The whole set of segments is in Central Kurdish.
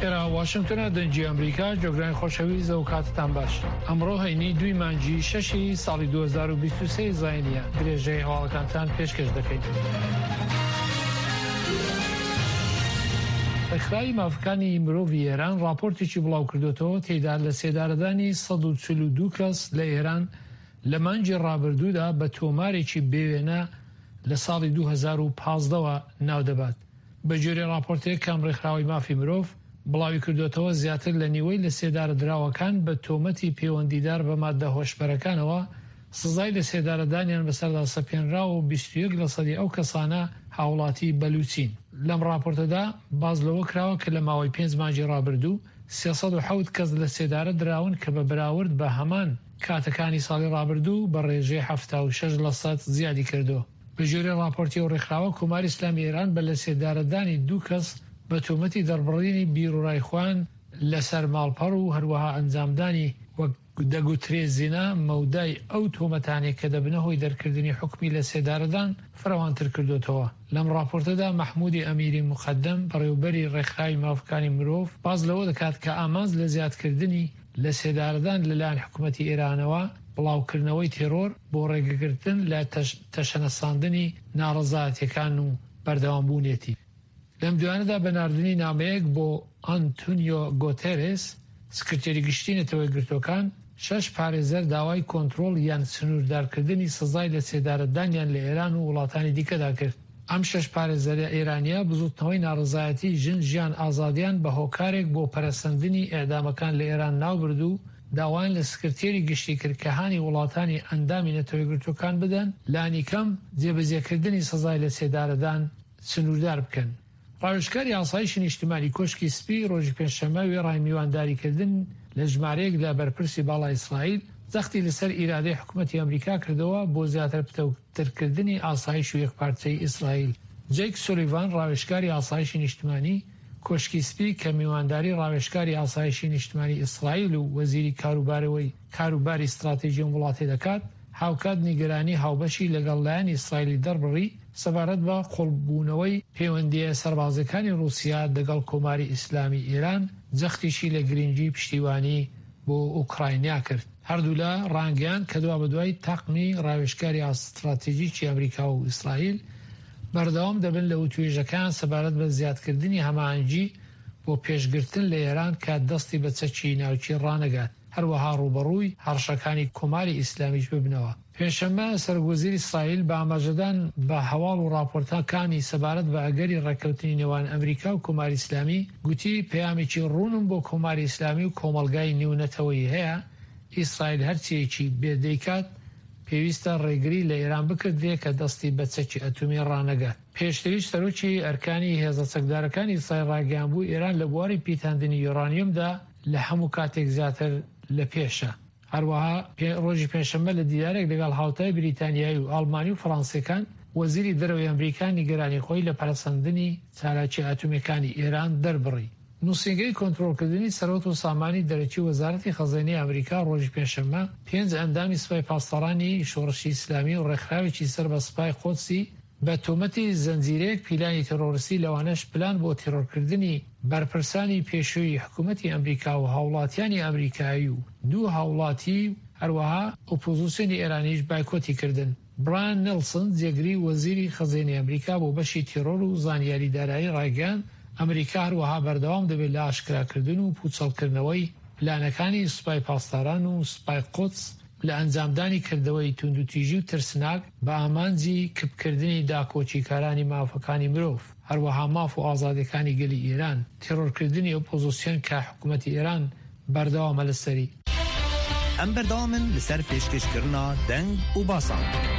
ئێرە واشنگتنە دەنجی ئەمریکا جۆگرانی خۆشەویست و کاتتان باش. ئەمڕۆ هەینی 2 مانگی 6 ساڵی 2023 زاینیە درێژەی هەواڵەکانتان پێشکەش دەکەین. ڕێکخراوی مافەکانی مرۆڤی ئێران راپۆرتێکی بڵاو کردوتەوە تێیدا لە سێدارەدانی 142 کەس لە ئێران لە مانگی ڕابردوودا بە تۆمارێکی بێوێنە لە ساڵی 2015ەوە ناودەبات. بە جۆرێ راپۆرتەیە کام ڕێکخراوی مافی مرۆڤ بڵاوی کردوتەوە زیاتر لە نیوەی لە سێدارە دراوەکان بە تۆمەتی پەیوەندیدار بە مادە هۆشبەرەکانەوە سزای لە سێدارەدانیان بەسەردا سەپێنراوە و 21% ئەو کەسانە هاوڵاتی بەلوچین. لەم راپۆرتەدا باز لەوە کراوە کە لە ماوەی 5 مانگی ڕابردوو 307 کەس لە سێدارە دراون کە بە بەراورد بە هەمان کاتەکانی ساڵی ڕابردوو بە ڕێژەی 76% زیادی کردووە. بە جۆرێ راپۆرتی و ڕێکخراوە کۆماری ئیسلامی ئێران بە لە سێدارەدانی 2 کەس بە تۆمەتی دەربڕینی بیرڕایخواان لەسەر ماڵپەڕ و هەروەها ئەنجامدانی وەک دەگوترێ زینا مەودای ئەو تۆمەتانێک کە دەبنە هۆی دەرکردنی حکمی لە سێدارەدان فراوانتر کردوتەوە. لەم راپۆرتەدا مەحمودی ئەمیری مقەدەم بەڕێوەبەری ڕێکخراوی مافەکانی مرۆڤ باز لەوە دەکات کە ئامانج لە زیادکردنی لە سێدارەدان لەلایەن حکوومەتی ئێرانەوە بڵاوکردنەوەی تێرۆر بۆ ڕێگەگرتن لە تەشەنەساندنی ناڕەزایەتیەکان و بەردەوامبوونێتی. لەم دوانەدا بەناردنی نامەیەک بۆ ئانتونیۆ گۆتێرس سکرتێری گشتی نەتەوەی گرتوەکان 6 پارێزەر داوای کۆنتڕۆڵ یان سنووردارکردنی سزای لە سێدارەدانیان لە ئێران و وڵاتانی دیکەدا کرد. ئەم 6 پارێزەرە ئێرانیا بزوتنەوەی ناڕزایەتی ژیان ئازادیان بە هۆکارێک بۆ پەرەسەندنی ئێدامەکان لە ئێران ناوبردو داوایان لە سکرتێری گشتی کردکەهانی وڵاتانی ئەندامی نەتەوەی گرتوەکان بدەن لانیکەم جێبەجێکردنی سزای لە سێدارەدان سنووردار بکەن. ڕاوێژکاری ئاسایشی نیشتیمانی کۆشکی سپی ڕۆژی پێنجشەممە وێڕای میوانداریکردن لە ژمارەیەک لە بەرپرسی باڵای ئیسرائیل زەختی لەسەر ئیرادەی حکوومەتی ئەمریکا کردەوە بۆ زیاتر پتەوترکردنی ئاسایش و یەکپارچەی ئیسرائیل. جەیک سۆلیڤان ڕاوێژکاری ئاسایشی نیشتیمانی کۆشکی سپی کە میوانداری ڕاوێژکاری ئاسایشی نیشتیمانی ئیسرائیل و وەزیری کاروباری استراتیژی وڵاتی دەکات هاوکات نیگەرانی هاوبەشی لەگەڵ لایەن ئیسرائیلی دەربڕی سەبارەت بە قوڵبوونەوەی پەیوەندیە سەربازەکانی رووسیا دەگەڵ کۆماری ئیسلامی ئێران جەختیشی لە گرنگی پشتیوانی بۆ ئوکراینیا کرد. هەردوو لە ڕانگەیان کە دوا بەدوای تاقمی ڕاوێژکاری ئاستراتیژیکی ئەمریکا و ئیسرائیل بەردەوام دەبن لە وتوێژەکان سەبارەت بە زیادکردنی هەماهەنگی بۆ پێشگرتن لە ئێران کە دەستی بە چەکی ناوچی ڕانەگات هەروەها ڕوبەڕووی هەڕشەکانی کۆماری ئیسلامیش ببنەوە. پێشەمە سەرگوزیری ئیسرائیل بە ئاماژەدان بە هەواڵ و راپۆرتەکانی سەبارەت بە ئەگەری ڕێککەوتنی نێوان ئەمریکا و کۆماری ئیسلامی گوتی پەیامێکی ڕوونم بۆ کۆماری ئیسلامی و کۆمەلگای نیونەتەوەی هەیە ئیسرائیل هەرچیەکی بێدەیکات پێویستە ڕێگری لە ئێران بکردێ کە دەستی بە چەکی ئەتۆمی ڕانەگات. پێشتریش سەرۆکی ئەرکانی هێزە چەکدارەکانی ئیسرائیل ڕاگەیان بوو ئێران لە بواری پیتاندنی یۆرانیۆمدا لە هەموو کاتێک زیاتر لە پێشە. هەروەها ڕۆژی پێنجشەممە لە دیدارێک لەگەڵ هاوتای بریتانیایی و ئاڵمانی و فەڕەنسیەکان وەزیری دەرەوەی ئەمریکا نیگەرانی خۆی لە پەرەسەندنی چالاکی ئاتۆمیەکانی ئێران دەربڕی. نووسینگەی کۆنتڕۆڵکردنی سەرۆت و سامانی دەرەکی وەزارەتی خەزانەی ئەمریکا ڕۆژی پێنجشەممە 5 ئەندامی سوپای پاسدارانی شۆڕشی ئیسلامی و ڕێکخراوێکی سەر بە سوپای قودسی بە تۆمەتی زەنجیرەیەک پیلانی تێرۆریستی لەوانەش پلان بۆ تێرۆرکردنی بەرپرسانی پێشووی حکوومەتی ئەمریکا و هاوڵاتیانی ئەمریکایی و 2 هاوڵاتی هەروەها ئۆپۆزیسیۆنی ئێرانیش بایکۆتی کردن. برایان نێلسن جێگری وەزیری خەزانەی ئەمریکا بۆ بەشی تێرۆر و زانیاری دارایی ڕایگەیاند ئەمریکا هەروەها بەردەوام دەبێت لە ئاشکراکردن و پوچەڵکردنەوەی پلانەکانی سوپای پاسداران و سوپای قودس لە ئەنجامدانی کردەوەی توندوتیژی و ترسناک بە ئامانجی کپکردنی داکۆچیکارانی مافەکانی مرۆڤ هەروەها ماف و ئازادەکانی گەلی ئێران تێرۆرکردنی ئۆپۆزیسیۆن کە حکوومەتی ئێران بەردەوامە لەسەری. ئەم بەردەوامن لەسەر پێشکەشکردنا دەنگ و باسان.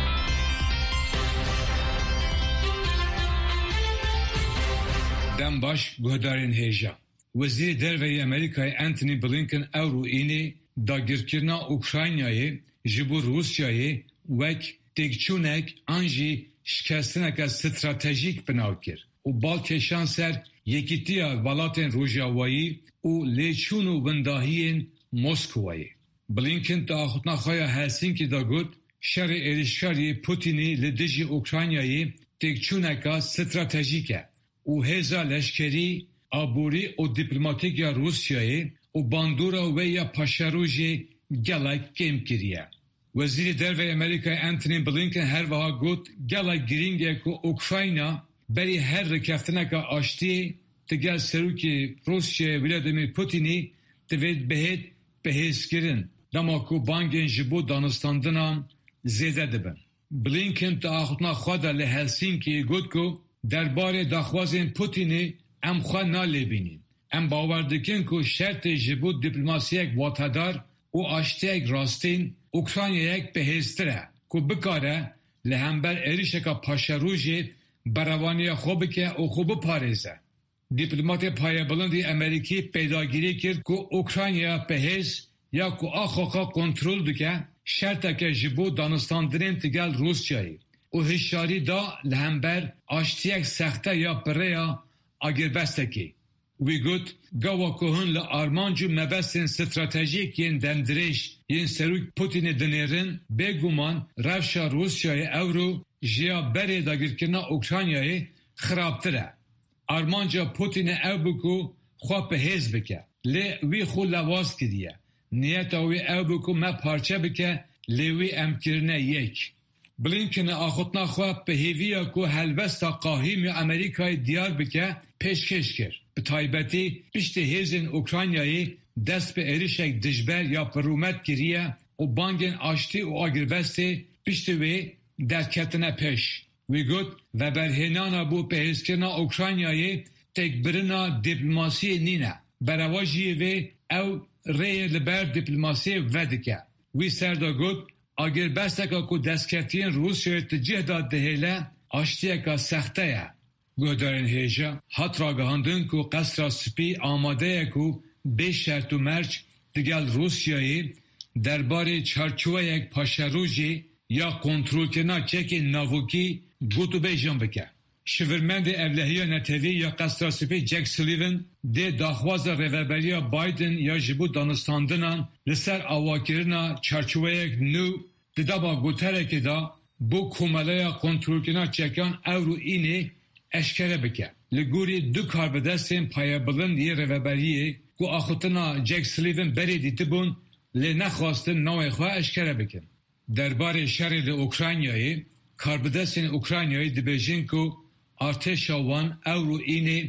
دەم باش گۆدارên hêja. Wezîrê Derveyê Amerîkayê Anthony Blinken ew rûînê dagirkirina Ukraynayê ji bo Rûsyayê wek têkçûnek an jî şikestineke stratejîk binav kir û balkêşan ser yekîtiya welatên Rojavayî û lêçûn û windahiyên Moskowayê. Blinken di axutina xwe ya Helsinki da got şerê êrişkariyê Putinê li dijî Ukraynayê têkçûneka stratejîk e û hêza leşkerî آبوری و دیپلماتیک یا روسیای و باندورا و یا پاشاروژی گلک کم کریه. وزیر درو امریکای انتونی بلینکن هر وها گوت گلک گرینگه که اوکراینا بری هر رکفتنه که آشتی تگل سروکی روسیای ولادیمیر پوتینی دوید بهیز کرن دما که بانگین جبو دانستاندنان زیده دبن. بلینکن تا آخوتنا خواده لهلسینکی گوت که درباره داخوازین پوتینی ام خواه نالبینین. ام باوردکن که شرط جبو دیپلماسی یک واتدار و آشتی یک راستین اوکراینیا یک بهستره که بکاره لهمبر اریشکا پاشاروژی بروانی خوب که او خوب پارزه. دیپلمات پای بلندی امریکی پیداگیری کرد که اوکراینیا بهز یا که آخوخا کنترل دکه شرطه که جبو دانستاندرین تگل روسیایی و هشاری دا لهمبر آشتی یک سخته یا پره اگر بستکی. وی گوت گاوا که هن لارمانجو مبستن استراتژیک ین دندریش ین سروک پوتین دنیرن بگومان روشا روسیای اورو جیا بری داگرکرنا اوکراینیای خرابتره. آرمانجا پوتین او بکو خواه به هز بکه لی وی خو لواز کدیه نیتا وی او بکو ما پارچه بکه لی وی امکرنه یک. بلینکن آخوتنا خواه به هیویا که هلوستا قاهیم یا امریکای دیار بکه پیشکش کرد. به تایبتی پشت هیزن اوکراینیایی دست به اریشک دجبر یا پرومت گریه و بانگن آشتی و آگربستی پشت وی در کتنه پیش. وی گوت و برهنانا بو پهیزکرنا اوکراینیایی تکبرنا دیپلماسی نینه. برواجی وی او ری لبر دیپلماسی ودکه. وی سردا گوت آگربستکا که دستکتین روسیای تجه داد دهیله آشتیکا سخته یه. گهدارین هیجا حت را گهاندن که قصر سپی آماده که به شرط و مرج دیگل روسیایی درباره چارچوه یک پاشاروژی یا کنترل کنا چک ناوکی گوتو بیجان بکه. شورمند اولهی نتوی یا قصر سپی جک سلیون ده داخواز روبریا بایدن یا جبو دانستاندنان لسر آواکرنا چارچوه یک نو دیده با گوتره که دا بو کومله کنترل کنا چکان او رو اینه اشکره بکه. لگوری دو کار به دستین پایه بلندی روبریه که آخوتنا جک سلیون بری دیده بون لی نخواستن نوی خواه اشکره بکن. درباره شرل اوکراینیایی کار به دستین اوکراینیایی دبیجین که ارتشا وان او رو اینه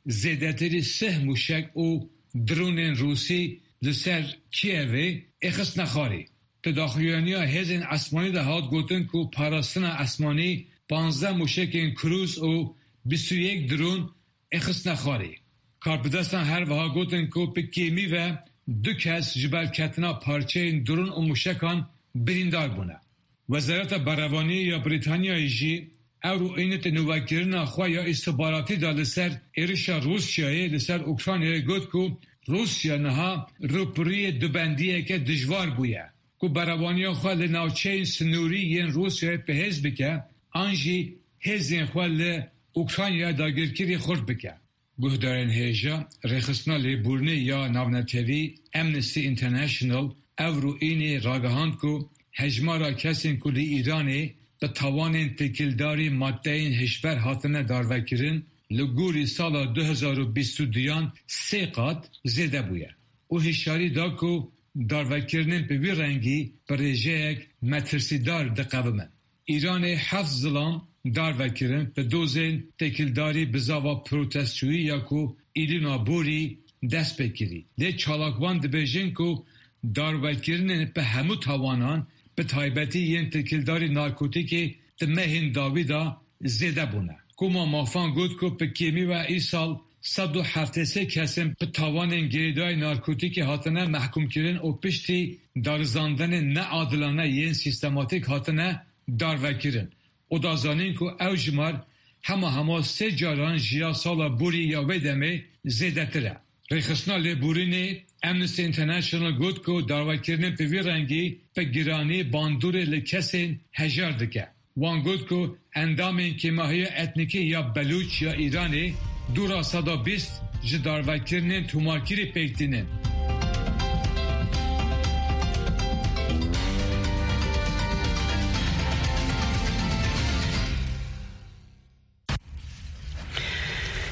زیدتری 3 موشک و درون روسی لسر کیوه اخص نخاری. تداخلیانی ها هزین اسمانی ده هاد گوتن که پاراستن اسمانی 15 موشک کروز و 21 درون اخص نخاری. کار به دستن هر وها گوتن که پکیمی و 2 کس جبال کتنا پارچه درون و موشکان بریندار بونه. وزارت بروانی یا بریتانیای جی او رو اینت نوکرنا خواه یا استخباراتی دا لسر ایرشا روسیای لسر اوکراینیای گوت که روسیا نها روپری دوبندیه که دجوار بویه که بروانی خواه لناوچه سنوری ین روسیای به هز بکه آنجی هزین خواه اوکراینیا داگرکری خورد بکه. گهدارین هیجا رخصنا لیبورنی یا ناونتوی امنستی انترنشنل او رو اینی راگهاند که هجمارا کسین که لی ایرانی به توان تکیلداری ماده این هشبر هاتنه داروکرین لگوری سال 2022 3 قط زیده بویه. او هشاری دا که داروکرین به بی رنگی برای یک مترسیدار دقومن. ایران 7 ظلام داروکرین به دوزین تکیلداری بزاوا پروتستوی یا که ایلینا بوری دست بکری. لی چالاکوان دبیجین که داروکرین به همو توانان به تایبتی ین تکیلداری نارکوتیکی تمهین داویدا زیده بونه. کما مافان گود که به کیمی و ای سال 173 کسیم به تاوان گریدای نارکوتیکی هاتنه محکوم کرن و پشتی دارزاندن نه عادلانه ین سیستماتیک هاتنه داروکرین. او دازانین که او جمار همه 3 جاران جیا سالا بوری یا ویدمه زیده تره. رخصنا لیبورینی امنستی انترنشنل گود که داروکرین به وی رنگی به گرانی باندور لکسین هجار دکه. وان گود که اندامین که ماهی اتنیکی یا بلوچ یا ایرانی دورا 120 جه داروکرین توماکیری پیکتینین.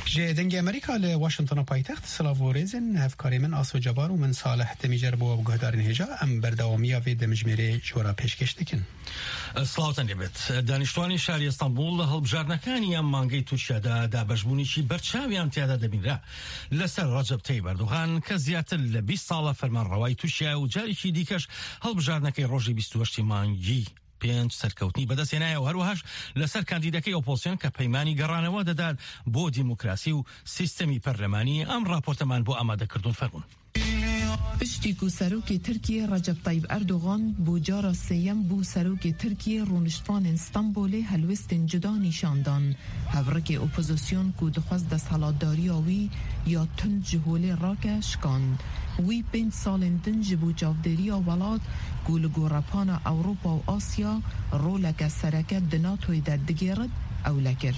جدنگ امریکا ل واشنطن پایتخت سلاوورزن هفکاری من آسو جبار و من صالح دمیجر بو و گهدارن هجا ام برداوامی و دمجمره جورا پیشکش دکن. سلاوتن لبت دانشتوانی شهری استانبول هەڵبژاردنەکانی ئەم مانگەی تووشەدا دابەشبوونیشی بەرچاویان تیادا دەبینرا لەسەر ڕەجەب تەیب ئەردوغان کە زیاتر لە 20 ساڵە فەرمانڕەوای تووشیە و جارێکی دیکەش هەڵبژاردنەکەی ڕۆژی 28 مانگی 5 سەرکەوتنی بەدەستێنایە و هەروەهاش لەسەر کاندیدەکەی ئۆپۆزیسیۆن کە پەیمانی گەڕانەوە دەدات بۆ دیموکراسی و سیستەمی پەرلەمانی ئەم راپۆرتەمان بۆ ئامادەکردون فەرموون. پشتی کو سروک ترکیه رجب طیب اردوغان بو جارا سیم بو سروک ترکیه رونشتوان استانبول هلوستن جدا نشاندان هورک اپوزیسیون کو دخواست دست حالاتداری آوی یا تند جهول راک شکاند وی 5 سال دنج بو جافدری آولاد گول گورپان اوروپا و آسیا رولک سرکت دناتوی در دگیرد او لکر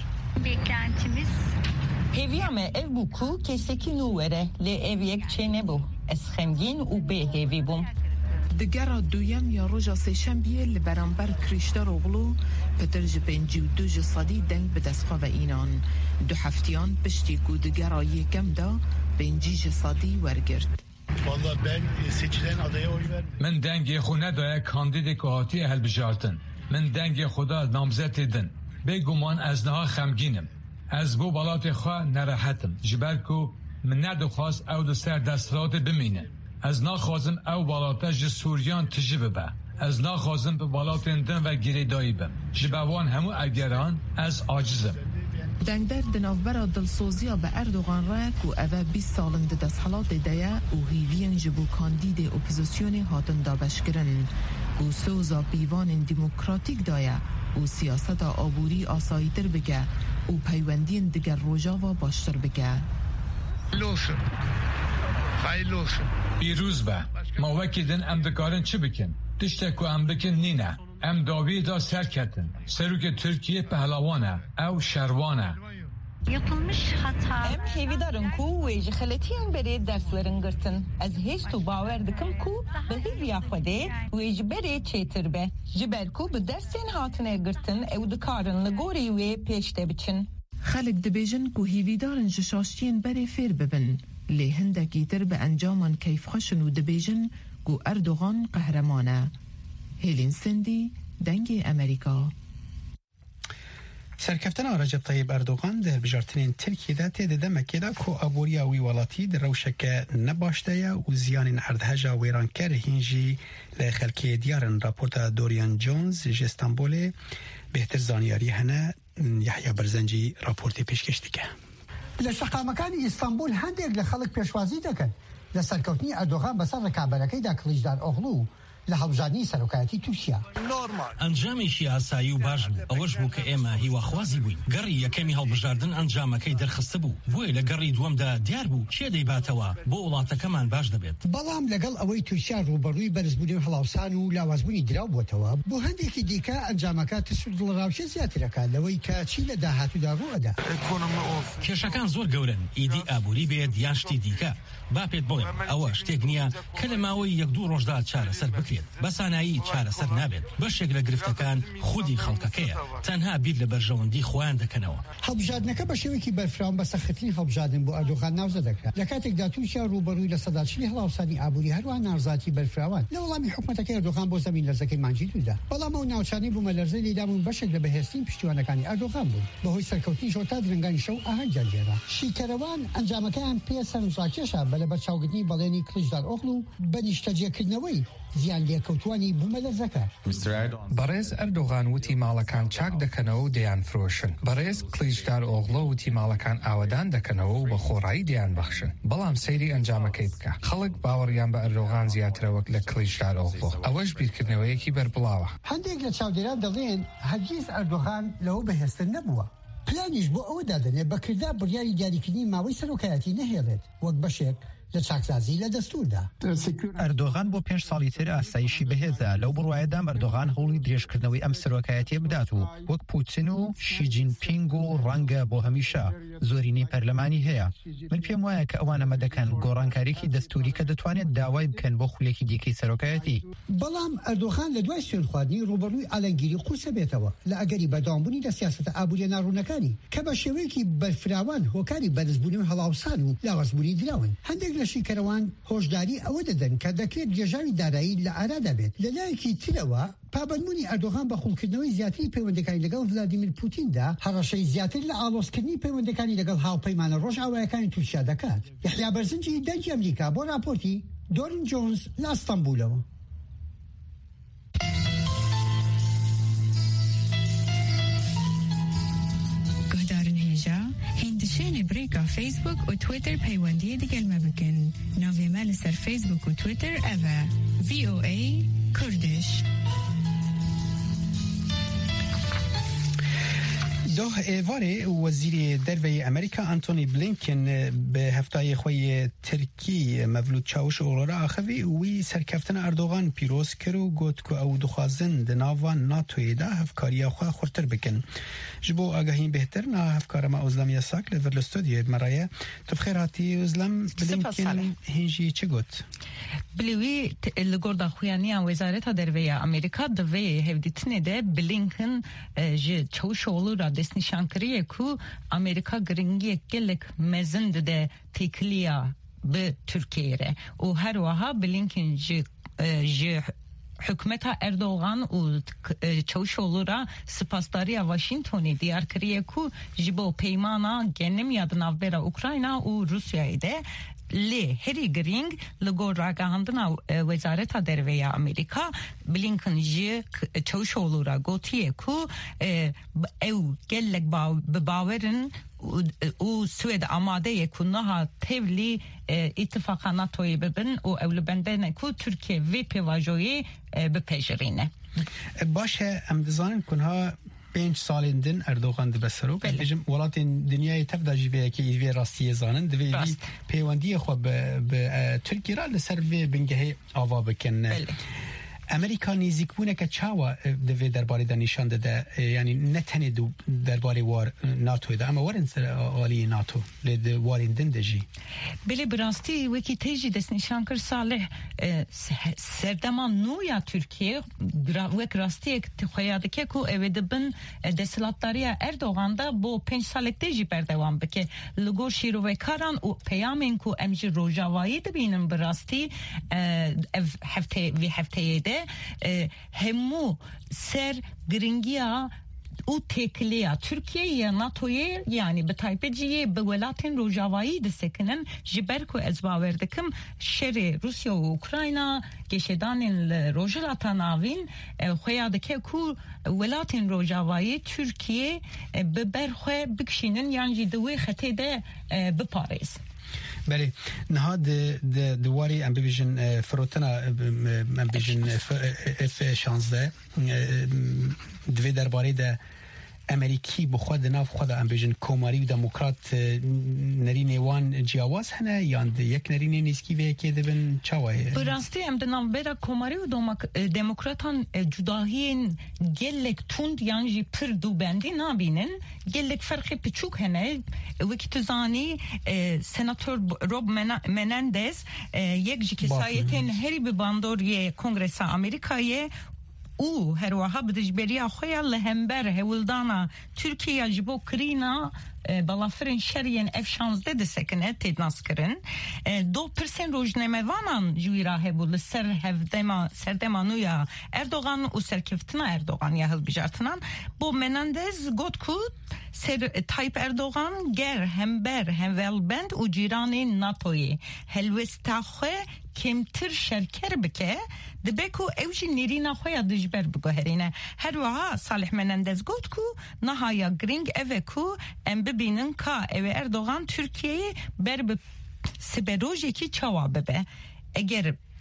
Heviyame ev bu ku keseki nuvere le ev yek çene bu. Es xemgin u be hevi bum. دگرا دویم یا روژا سهشنبه لبرانبر کریشتر اوغلو پتر جپنجی و دو جسادی دنگ به دستخوا و اینان دو هفتیان پشتی کو دگرا یکم دا بنجی جسادی ورگرد. Vallahi ben seçilen adaya oy vermedim. من دنگ خونه دای کاندید کهاتی هلبجارتن. من دنگ خدا نامزد edin. بگمان از نها خمگینم. از بو بالات خواه نراحتم. جبرکو من ندخواست او دو سر دسترات بمینه. از ناخوازم او بالاتا جه سوریان تجیبه به. از ناخوازم به بالات اندن و گیری دایی بم. جبوان همو اگران از عاجزم. دنگدر دنافبرا دلسوزیا به اردوغان را که اوه 20 سالند دست حالات دیا و هیوین جبو کاندید اپوزیسیون هاتن دابش کرن و سوزا بیوان دموکراتیک دایا و سیاست آبوری آسایتر بگه و پیوندین دیگر روژا و باشتر بگه. Olsun. Hayırlı olsun. پیروز به ما وکیدن ام دکارن چه بکن دشتکو ام بکن نینه ام داوی دا سر کتن سروک ترکیه پهلوانه او شروانه Yapılmış hata. Em hevidarın ku ve jixeletiyen beri derslerin gırtın. Az hiç tu baver dikim ku be heviya xwede ve jibere çetir be. Jiber ku be dersin hatine gırtın ev dikarın ligori ve peşte biçin. خلق دبیجن که هیویدارن جشاشتین بری فیر ببن لی هندکی تر به انجامان کیف خشن و دبیجن که اردوغان قهرمانه. هیلین سندی دنگ امریکا. سرکفتن رجب طیب اردوغان در بجارتنین ترکیه ده تیده ده مکه ده که ابوریا وی ولاتی در روشک نباشته و زیان اردهجا ویرانکر هینجی لخلکی دیارن راپورت دوریان جونز جستانبول بهتر زانیاری هنه یحیی برزنجی راپورتی پیشکش دیگه. لشقامکانی استانبول هندێک لە خەڵک پێشوازی دەکەن لە سەرکەوتنی ئەردۆغان بەسەر ڕێکابەرەکەیدا کلیژدار ئۆغڵو لە هەڵبژاردنی سەرۆکایەتی تووشیە. ئەنجامێکی ئاسایی و باش بوو ئەوەش بوو کە ئێمە هیواخوازی بووین گەڕی یەکەمی هەڵبژاردن ئەنجامەکەی دەرخستە بوو بۆیە لە گەڕی دووەمدا دیار بوو چێ دەیباتەوە بۆ وڵاتەکەمان باش دەبێت. بەڵام لەگەڵ ئەوەی تووشیا ڕوبەڕووی بەرزبوونی هەڵاوسان و لاوازبوونی دراو بووەتەوە بۆ هەندێکی دیکە ئەنجامەکە تسر دڵڕاوچە زیاترەکە لەوەی کە چی لە داهاتوودا ڕوئەدا. کێشەکان زۆر گەورن ئیدی ئابووری بێت یان شتی دیکە با پێت بڵێم ئەوە شتێک نییە کە لە ماوەی 1-2 ڕۆژدا چارەسەر بکرێت بەسانایی چارەسەر نابێت بەشێک لە گرفتەکان خودی خەڵکەکەیە تەنها بیر لە بەرژەوەندی خۆیان دەکەنەوە. هەڵبژاردنەکە بە شێوەیەکی بەرفراون بە سەختترین هەڵبژاردن بۆ ئەردۆغان ناوزە دەکرا لە کاتێکدا تووشیا ڕوبەڕووی لە سەداچنی هەڵاوسانی ئابووری هەروە ناڕزاتی بەرفراوان لە وەڵامی حکوومەتەکەی ئەردۆغان بۆ زەمین لەرزەکەی مانجی دوودا بەڵام ئەو ناوچانی بوومە لەرزەی لێدابوون بەشێک لە بەهێزترین پشتیوانەکانی ئەردۆغان بوون بەهۆی سەرکەوتنی شۆتا درنگانی شەو ئاهەنگیان لێرا شیکەرەوان ئەنجامەکەیان پێ سەرنجڕاکێشە بە لە بەرچاوگرتنی بەڵێنی کلیژدار ئۆغڵ و بە نیشتەجێکردنەوەی زیان لێکەوتوانی بوومە لەرزەکە. بەڕێز ئەردۆغان وتی ماڵەکان چاک دەکەنەوە و دەیان فرۆشن بەڕێز کلیژدار ئۆغڵ وتی ماڵەکان ئاوەدان دەکەنەوە و بە خۆڕایی دەیان بەخشن بەڵام سەیری ئەنجامەکەی بکە خەڵک باوەڕیان بە ئەردۆغان زیاترە وەک لە کلیژدار ئۆغڵ ئەوەش بیرکردنەوەیەکی بەربڵاوە. هەندێک لە چاودێران دەڵێن هەرگیز ئەردۆغان لەوە بەهێزتر نەبووە پلانیش بۆ ئەوە دادەنێت بەکردا بڕیاری دیاریکردنی ماوەی سەرۆکایەتی نەهێڵێت وەک بەشێک لە چاکسازی لە دەستوردا. ئەردۆغان بۆ 5 ساڵی تر ئاسایشی بەهێزە لەو بڕوایەدا ئەردۆغان هەوڵی درێژکردنەوەی ئەم سەرۆکایەتیە بدات و وەک پوتین و شیجینپینگ و ڕەنگە بۆ هەمیشە زۆرینەی پەرلەمانی هەیە. من پێم وایە کە ئەوانە مەدەکەن گۆڕانکاریەکی دەستوری کە دەتوانێت داوای بکەن بۆ خولێکی دیکەی سەرۆکایەتی. بەڵام ئەردۆغان لە دوای سوێنخواردنی ڕوبەڕووی ئالەنگیری قورسە بێتەوە لە ئەگەری بەداوامبوونی لە سیاسەتە ئابووریە ناڕوونەکانی کە بە شێوەیەکی بەرفراوان هۆکاری بەدەستبوونی و هەڵاوسان و لاوەزبوونی دراون. هەندێک لە شیکەرەوان هۆشداری ئەوە دەدەن کە دەکرێت گێژاوی دارایی لە ئارادا بێت. لە لایەکی ترەوە پابەندبوونی ئەردۆغان بە خوڵکردنەوەی زیاتری پەیوەندەکانی لەگەڵ ڤلادیمیر پوتیندا هەڕەشەی زیاتر لە ئاڵۆزکردنی پەیوەندەکانی لەگەڵ هاوپەیمانە ڕۆژئاوایەکانی تورکیا دەکات. یحیا بەرزنجی دەنگی ئەمریکا بۆ راپۆرتی دۆرن جۆنز لە ئەستەمبولەوە. هندشين بريكا فيسبوك وتويتر بيواندية ديجل ما بكن نافي مالسر فيسبوك وتويتر أفا VOA كردش. دوه ایواره وزیر دروی امریکا آنتونی بلینکن به هفتای خوی ترکی مولود چاوش اورورا آخوی وی سرکفتن اردوغان پیروز کرو گوت که او دخوازن دناوان ناتوی ده هفکاری خواه خورتر بکن. جبو آگاهین بهتر نه هفکار ما ازلم یاساک لور الاستودیو مرایه تفخیراتی ازلم بلینکن هنجی چه گوت؟ بلیوی لگرد خویانی وزارت دروی امریکا دوی هفدیتنه ده بلینکن جه چاوش اورورا دستنشان کریه که امریکا گرنگی گلک مزند ده تکلیه به ترکیه و هر وها بلینکن جه حکومت اردوغان و چاوشولورا سپاسداری واشنگتنی دیار کریه که جبو پیمانا گنم یاد نوبرا اوکراینا و روسیای ده لی هری گرینگ لگور راگاهندنا وزارت دروی امریکا بلینکن جی چاوشولورا گوتیه که او گلک بباورن او سوید آماده کنها تبلی اتفاق ناتوی ببن و اول بندن که ترکیه وی پیواجوی بپیجرینه. باشه امدزان کنها 5 سالندن اردوغان دبسرو بجم ولات دنیای تفدا جیوه که ایوی راستی زانن دوی پیوندی خو به ترکیه را لسر وی بنگه آوا بکن. امریکا نزیکبونه که چاوا دوی درباره ده نشان داده یعنی نتنه درباره وار ناتو ده اما وارن سر آلی ناتو لید واریندن دجی بله براستی وکی تیجی دست نشان کر صالح سردمان نویا ترکیه وک راستی اک خیاده که کو اویده بن دستلاتداری اردوغان ده با 5 سالک دیجی بردوان بکه لگور شیرو و کاران و پیامین کو امجی روژاوایی ده بینن براستی هفته ده همو سر گرینگیا او تکلیه ترکیه ناتویه یعنی به تایپجیه به ولاتین روجاوایی دستکنن جبرکو از باوردکم شر روسیا و اوکراینا گشدان روجلاتان آوین خویادکه کو ولاتین روجاوایی ترکیه به برخواه بکشینن یعنی دوی خطه ده بپاریز. بله نهاد دواری ام ببیجن فروتنا ام ببیجن F-16 دوی درباره ده امریکی بخواد ناف خود ام ببیجن کوماری و دموکرات نرین وان جیاواز هنه یاند یک نرین نیسکی و یکی دبن چاوه براستی ام دنام برا کوماری و دموکراتان جداهین گلک توند یعنی پر دو بندی نابینن گلک فرقی پچوک هنه وکی تزانی سناتور روب منندز یک جی کسایتین هری به باندوری کنگرس امریکایی او هر وها بدجبریا خویا لهمبر هولدانا ترکیه جبو کرینا بالافرین شریان F-16 de sekene tednas kirin 2% rojnemevanan juyra hebul ser hevdema serdemanuya Erdoğan u serkeftina Erdoğan ya hılbijartınan bu Menendez gotku ser Tayyip Erdoğan ger hember hemvelbend u cirani NATO'yi helvestaxwe kemtir şerker bike debeko evji nirina xoya dijber bgoherine her vaha Salih Menendez gotku nahaya gring eveku bibinin ka ev Erdoğan Türkiye'yi berbe siberojeki çava bebe eğer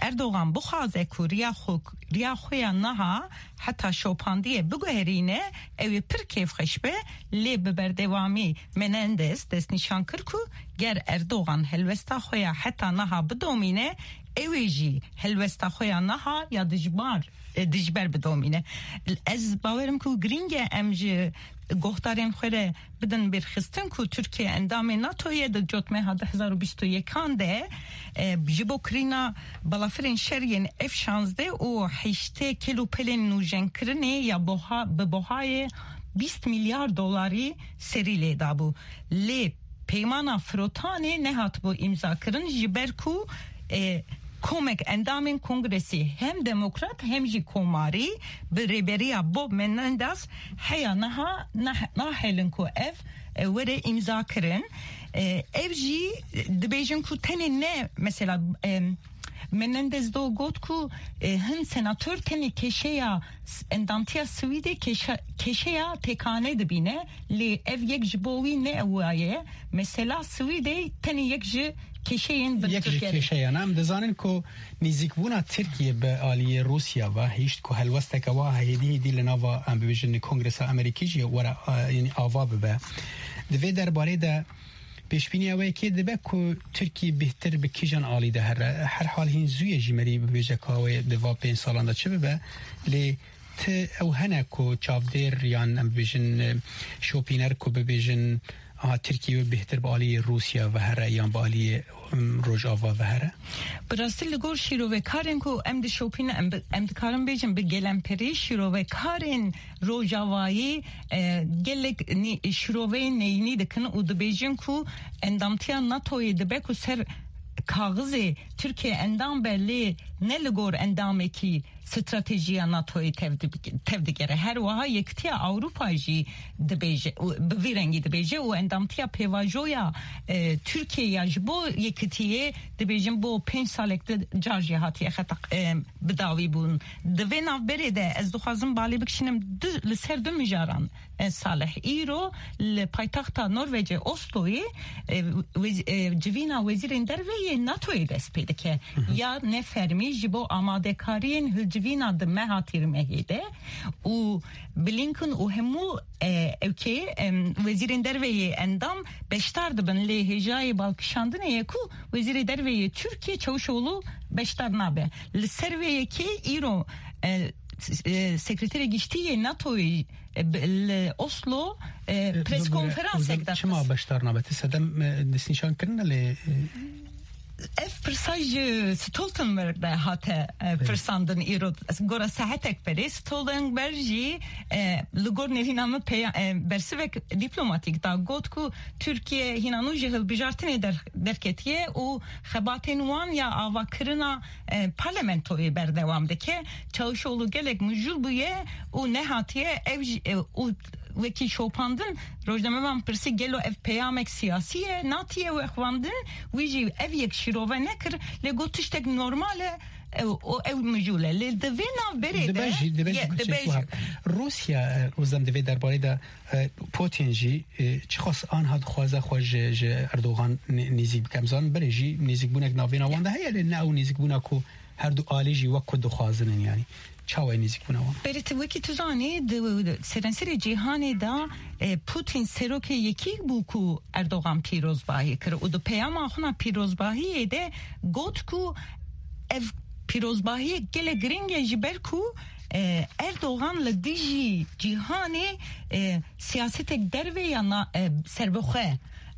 اردوغان بخوازه که ریا خویا نها حتی شوپاندیه بگوهرینه اوی پر کیف خشبه لی ببردوامی منندز دست نشان کر که گر اردوغان هلوستا خویا حتی نها بدومینه اوی جی هلوستا خویا نها یا دجبر بدومینه. از باورم که گرینگه امجه گفتارین خوره بدن برخستن که ترکیه اندام ناتویه در جوتمه ها 2021 ده جبو کرینا بلافرین شرین F-16 و 8 کیلو پلین نوجن کرنه یا به بهای 20 میلیارد دلاری سری لیده بو. لی پیمانا فروتانه نهات بو امضا کرن جبر که کومک اندامین کنگرسی هم دموکرات هم جی کوماری بريبريا بوب مننداس حيا نها هلن كو اف وره امضا کرن اف جی دبیجن کو تنی نه مثلا منندز دو گوت کو هن سناتور تنی کشیا اندامتیا سویده کشیا تکانه دبینه لی اف یک جبوی نه اوایه مثلا سویده تنی یک ج کشیان هم دزانن که نزدیک بونا ترکیه به آلی روسیا و هیچ که هلوسته که واه هیدی لناوا ام ببیجن کنگرس امریکی جی ورا یعنی آوا ببه دوی درباره ده پیشبینی اوه که دبه که ترکیه بهتر به کیجان آلی ده هر حال هین زوی جیمری ببیجه که اوه دوا 5 سالان ده چه ببه لی او هنه که چافدیر یان ام ببیجن شوپینر که ببیجن ترکیه بهتر با آلی روسیا و هره یا با آلی روجاوا و هره براستی لگور شیروه کارن که امد شوپین امد کارن بیجن به گلمپری شیروه کارن روجاوایی گلک شیروه نینی دکن او دو بیجن که اندامتیا ناتوی دبه که سر کاغذ ترکیه اندام بلی نه لگور اندامه کی استراتژی ناتوی تفدیگره هر وها یکتیا اروپا جی دبیجه به رنگی دبیجه و اندامتیا پیواژویا ترکیه جبو یکتیه دبیجن بو 5 سالک جارجی هاتی خطا بداوی بون دوینا برده از دخوازم بالی بکشنم لسر دو مجاران صالح ایرو لپایتخت نروژ اوستوی جوینا وزیر دروی ناتوی دست پیدا که یا نفرمی جبو آماده کارین جوینا دمه هاتیر مهیده و بلینکن و همو اوکی وزیر دروی اندام بشتر دبن لی هجای بالکشاندنه یکو وزیر دروی ترکیه چوشولو بشتر نابه لسروی که ایرو سکرتری گشتی ناتوی اسلو پرس کنفرانس اکدار چما بشتر نابه تسدم نشان کرنه لی اف پرساج ستولتنبرگ ده هاته پرساندن ایرو گورا ساعتک بری ستولتنبرگ جی لگور نهینامه برسوک دیپلماتیک دا گوت کو ترکیه هینانو جهل بجارتنی درکتیه و خباتین وان یا آوا کرنا پارلمنتوی بردوامده که چاوشولو گلک مجول بویه و نهاتیه او وکی شوپاندن روزنامه من پرسی گلو اف پیامک سیاسیه ناتیه و اخواندن ویجی اف یک شیروه نکر لگو تشتک نورماله او مجوله لدوینا بریده دبیجی روسیا روزم دوی درباره ده پوتین جی چه خاص آنها خوازه خوش اردوغان نزیک بکمزان بره جی نزیک بونک ناوینا وانده هیه نه او نزیک بونا که هر دو آلی جی وکو دو خوازنن یعنی چاوی نزیک بونا وان برید وکی تو زانی سرنسر جهانی دا پوتین سروک یکی بو کو اردوغان پیروزباهی کرد و دو پیام آخونا پیروزباهی ده گوت کو اف پیروزباهی گل گرینگ جبر کو اردوغان لدیجی جهانی سیاست دروی یا سربخه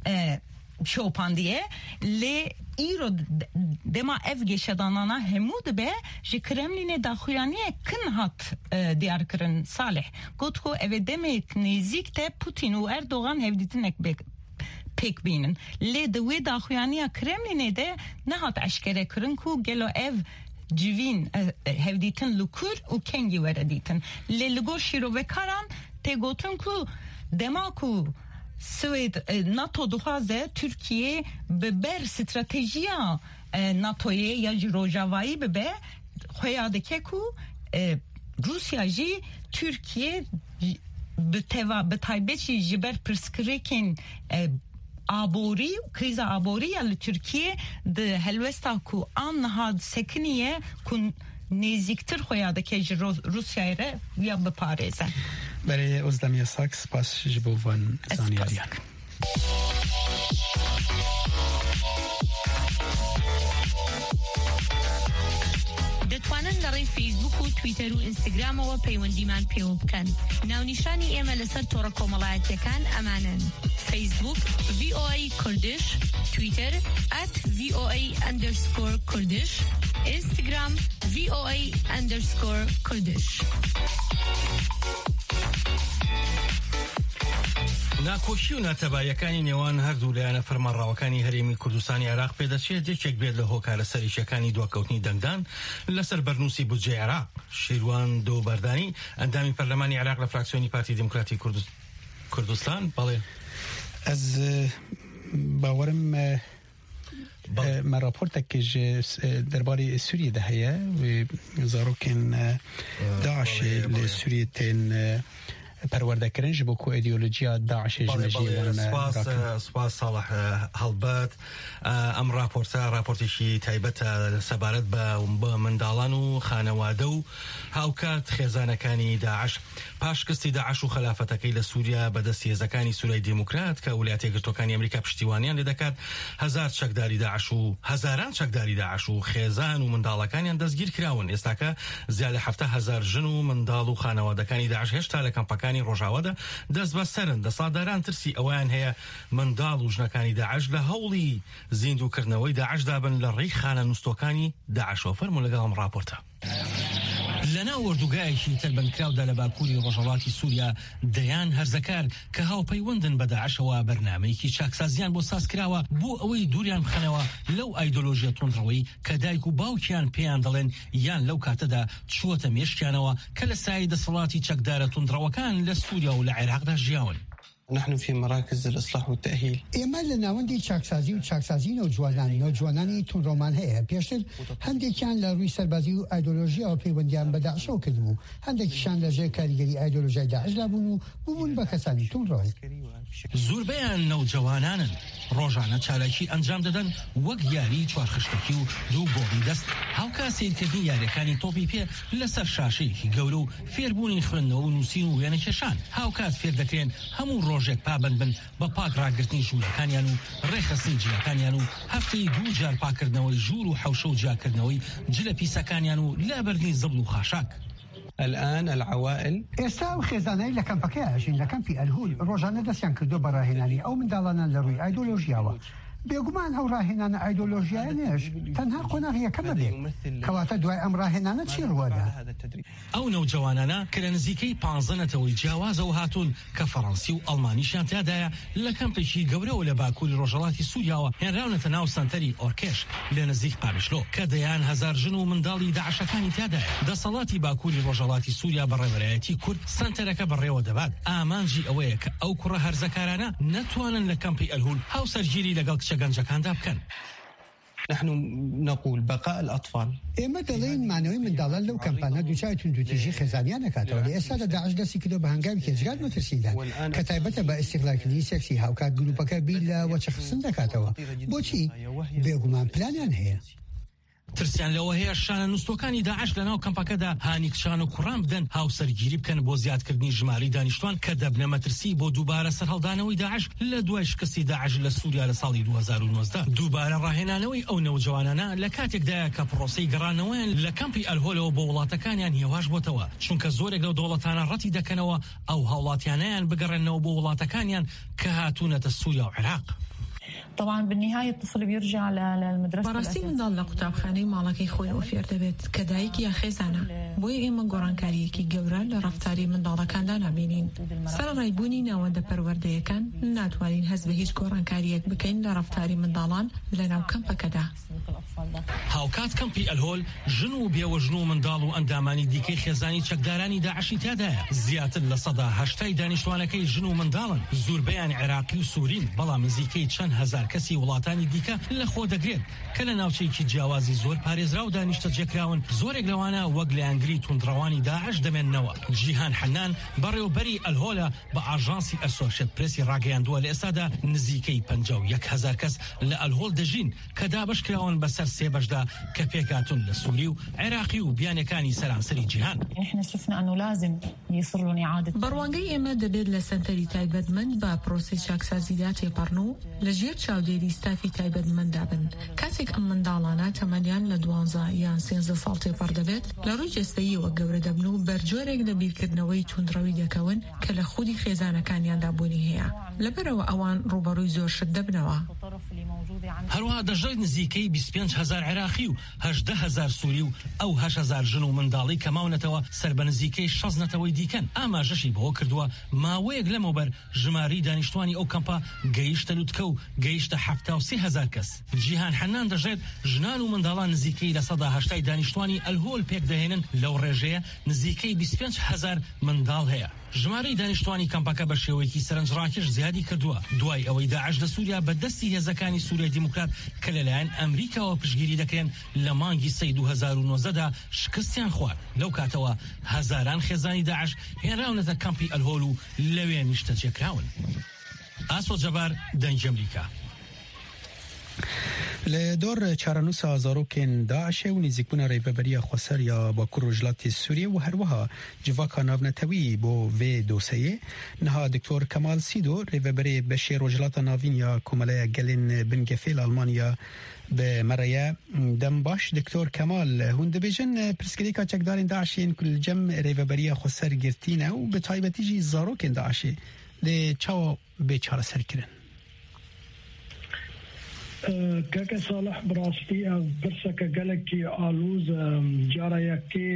شوپاندیه لی ایرو دما اف گشدانانا همود به جی کرملین داخویانی کن هات دیار کرن صالح گوت کو او دمک نزیک ته پوتین و اردوغان هفدیتنک پیک بینن لی دوی داخویانی کرملین ده نهات اشکره کرن کو گلو اف جوین هفدیتن لکور و کنگی وردیتن لی لگور شیرو وکاران ته گوتن کو دما کو سوید ناتو دوخوازه ترکیه ببر استراتژیا ناتویه یا روجاوایی ببه خویاده که کو روسیا جی ترکیه به تایبه چی جبر پرسکریکین ئابووری و کریزە ئابووریە لە تورکیە هەلوێستا کو ئان نەهاد سەکنیە کون نێزیکتر خۆیان دەکەی ji رووسیایرە یا بپارێزە. بەرێ ئۆزدەمیە ساک سپاس ji بۆ van زانیاریان. دەتوانن لەڕێی فیسبوک و تویتەر و ئینستاگرامەوە پەیوەندیمان پێوە بکەن. ناونیشانی ئێمە لەسەر تۆڕە کۆمەڵایەتیەکان ئەمانن: فیسبوک VOA کوردش، تویتەر @VOA_کوردش، ئینستاگرام VOA_کوردش. ناکۆشی و ناتەبایەکانی نێوان هەردوو لایەنە فەرمانڕاوەکانی هەرێمی کوردستانی عێراق پێدەچێت یەکێک بێت لە هۆکارە سەرریشەکانی دواکەوتنی دەنگدان لەسەر بەرنووسی بودجێ عێراق. شیروان دۆبەردانی ئەندامی پەرلەمانی عێراق لە فراکسیۆنی پارتی دموکراتی کوردستان بەڵێ ئەز باوەرم ما راپۆرتێکیش دەربارەی سووریە هەیە زارۆکێن داعش لە سووریە تێن پەروەردەکردن ji bo ku ئیدئۆلۆژیا داعشێ سپاس ساڵح هەڵبەت. ئەم راپۆرتێکی تایبەتە سەبارەت بە منداڵان و خانەوادە و هاوکات خێزانەکانی داعش پاشکستی داعش و خلافەتەکەی لە سووریا بەدەست هێزەکانی سوورای دیموکرات کە ویلایەتە یەکگرتووەکانی ئەمریکا پشتیوانیان لێ دەکات هەزاران چەکداری داعش و خێزان و منداڵەکانیان دەستگیر کراون. ئێستاکە زیاد لە 7,000 ژن و منداڵ و خانەوادەکانی داعش هێشتا لە کەمپەکانی ڕۆژاوادە دەست بە سەرن. دەسەڵاتداران ترسی ئەویان هەیە منداڵ و ژنەکانی داعش لە هەوڵی زیندووکردنەوەی داعش دابن لە ڕێی خانە نووستۆکانی داعشەوە. فەرموو لەگەڵم راپۆرتە. لەناو وەردوگایەکی تەلبەندکراودا لە باکووری ڕۆژهەڵاتی سووریا دەیان هەرزەکار کە هاوپەیوەندن بە داعشەوە بەرنامەیەکی چاکسازیان بۆ ساز کراوە بۆ ئەوەی دووریان بخەنەوە لەو ئایدۆلۆژیە تۆندڕەوەی کە دایک و باوکیان پێیان دەڵێن یان لەو کاتەدا چووەتە مێشکیانەوە کە لە سایه دەسەڵاتی چەکدارە تۆندڕەوەکان لە سووریا و لە عێراقدا ژیاون. نحن في مراكز الإصلاح والتأهيل. ئێمە لە ناوەندی چاکسازی و چاکسازی نەوجوانانی تونڕۆمان هەیە. پێشتر هەندێکیان لە ڕووی سەربازی و ئایدۆلۆژیەوە پەیوەندیان بە داعشەوە کردبوو، هەندێکیشان لەژێر کاریگەری ئایدۆلۆژیای داعشدا بوون و بوون بە کەسانی تونڕۆی. زۆربەیان نەوجەوانانن ڕۆژانە چالاکی ئەنجام دەدەن وەک یاری چوارخشتێکی و دوو گۆڵی دەست هاوکا سیرکردنی یاریەکانی تۆپی پێ لەسەر شاشەیەکی گەورە و فێربوونی خوێندنەوە و نووسین و وێنەکێشان. هاوکات فێر دەکرێن هەموو ڕۆژێک پابند بن بە پاک ڕاگررتنی ژوورەکانیان و ڕێخستنی جیاکانیان و هەفتەی 2 جار پاکردنەوەی ژوور و حوشە و جیاکردنەوەی جلە پیسەکانیان و لابەرنی زەبڵ و خاشاک. الآن العوائل ئێستا و خێزانەی لە کەمپەکەی ئاژین لە کەمپی ئەلهول ڕۆژانە دەستیان کردو بە ڕاهێنانی ئەو منداڵانە لە ڕووی ئایدۆلۆژیاوە. بێگومان ئەو ڕاهێنانە ئایدۆلۆژیانش تەنها قۆناغی یەکەمە بێت. کەواتە دوای ئەم ڕاهێنانە چی ڕوەدا؟ ئەو نەوجەوانانە کە لە نزیکەی 15 جیاوازەوە هاتوون کە فەڕەنسی و ئەڵمانیشیان تیادایە لە کەمپێکی گەورەوە لە باکووری ڕۆژهەڵاتی سووریاوە هێنراونەتە ناو سەنتەری ئۆرکێش لە نزیک پامیشلۆ کە دەیان 1000 ژن و منداڵی داعشەکانی تیادایە. دەسەڵاتی باکووری ڕۆژهەڵاتی سووریا بە ڕێوەرایەتی کورد سەنتەرەکە بەڕێوە دەبات. ئامانجی ئەوەیە کە ئەو کوڕە هەرزەکارانە نەتوانن لە کەمپی ئەلهول هاوسەرگیری لەگەڵ کچە گەنجەکاندا بکەن. نحن نقول بقاء الأطفال. ئێمە دەڵێن مانەوەی منداڵان لەو کەمپانە دووچای توندوتیژی خێزانیان نکاتەوە. لە ئێستا لە داعش دەستی کردو بە هەنگاوی کێجگات مەترسیدا کە تایبەتە بە ئیستیغلالکردنی سێکسی هاوکات گروپەکە بیر لە وەچەخستن دەکاتەوە. بۆچی؟ بێگومان پلانیان هەیە. ترسیان لەوە هەیە شانە نووستۆکانی داعش لەناو کەمپەکەدا هانی کچان و کوڕان بدەن هاوسەرگیری بکەن بۆ زیادکردنی ژماری دانیشتوان کە دەبنە مەترسی بۆ دووبارە سەرهەڵدانەوەی داعش لە دوای شکستی داعش لە سووریا لە ساڵی 2019. دووبارە ڕاهێنانەوەی ئەو نەوجەوانانە لە کاتێکدایە کە پرۆسەی گەڕانەوەیان لە کەمپی ئەلهۆلەوە بۆ وڵاتەکانیان هێواش بۆتەوە چونکە زۆرێک لەو دەوڵەتانە ڕەتی دەکەنەوە ئەو هاوڵاتیانیان بگەڕێنەوە بۆ وڵاتەکانیان کە هاتوونەتە سووریا و عێراق. طبعا بالنهاية الطفل بيرجع للمدرسة. بەڕاستی منداڵ لە قوتابخانەی ماڵەکەی خۆیەوە فێر دەبێت کە دایک یا خێزانە. بۆیە ئێمە گۆڕانکاریەکی گەورە لە ڕەفتاری منداڵەکاندا نابینین. سەرڕایبوونی ناوەندە پەروەردەیەکان ناتوانین هەست بە هیچ گۆڕانکاریەک بکەین لە ڕەفتاری منداڵان لە ناو کەمپەکەدا. هاوکات کەمپی ئەلهۆل ژن و بێوەژن و منداڵ و ئەندامانی دیکەی خێزانی چەکدارانی داعشی تیادایە. زیاتر لە 180 دانیشتوانەکەی ژن و منداڵن. زۆربەیان عێراقی و سوورین بەڵام نزیکەی چەند هەزار هزار کەسی وڵاتانی دیکە لە خۆ دەگرێت کە لە ناوچەیەکی جیاوازی زۆر پارێزرا و دانیشتە جێکراون زۆرێک لەوانە وەک لە ئەنگری توندڕەوانی داعش دەمێننەوە. جیهان حەنان بەڕێوەبەری ئەلهۆلە بە ئاژانسی ئەسۆشێت پرسی ڕاگەیاندووە لە ئێستادا نزیکەی 51,000 کەس لە ئەلهۆل دەژین کە دابشکراون بەسەر سێ بەشدا کە پێکاتون لە سووری و عێراقی و بیانەکانی سەرانسەری جیهان. بەڕوانگەی ئێمە دەبێت لە سنتەری تایبەتمەند بە پرۆسی چاکسازیدا تێپەڕن و لەژێر چاودێری ستافی تایبەتمەندا بن. کاتێک ئەم منداڵانە تەمەنیان لە 12 یان 13 ساڵ تێپەڕ دەبێت لە ڕووی جەستەییەوە گەورە دەبن و بەرجۆرێک لە بیرکردنەوەی توندڕەوی دەکەون کە لە خودی خێزانەکانیاندا بوونی هەیە. لەبەرەوە ئەوان ڕوبەڕووی زۆر شت دەبنەوە. هەروەها دەژێت نزیکەی 25,000 عێراقی و 18,000 سووری و ئەو 8,000 ژن و منداڵی کە ماونەتەوە سەر بە نزیکەی 6 نەتەوەی دیکەن. ئاماژەشی بەوە کردووە ماوەیەک لەمەوبەر ژماری دانیشتوانی ئەو کەمپە گەیشتە لوتکە و گەیشتە 73,000 کەس. جیهان حەنان دەژێت ژنان و منداڵان نزیکەی لە 180 دانیشتوانی ئەلهۆل پێک دەهێنن لەو ڕێژەیە نزیکەی 25,000 منداڵ هەیە. ژمارەی دانیشتوانی کەمپەکە بە شێوەیەکی سەرنجڕاکێش زیادی کردووە دوای ئەوەی داعش لە سووریا بە دەستی هێزەکانی سووریای دیموکرات کە لەلایەن ئەمریکاوە پشتگیری دەکرێن لە مانگی سەی 2019دا شکستیان خوارد. لەو کاتەوە هەزاران خێزانی داعش هێنراونەتە کەمپی ئەلهۆل و لەوێ نیشتە جێکراون. ئاسۆ جەبار دەنگی ئەمریکا. له دور چارنوسا زاروکن داعش و نزیکبوون ریببری خسر یا با کروجلات سوریه و هر وها جواکا ناونتوی بو و دوسیه نها دکتور کمال سیدو ریببری بشی روجلات ناوین یا کماله گلین بنگفیل آلمانیا به مریا دم باش دکتور کمال هند بیجن پرسکریکا چکدارین داعشین کل جم ریببری خسر گرتینه و به تایبتی جی زاروکن داعشی ده چاو به چار سر کرن كاكا صالح براستي برسك قالك آلوز جاريكي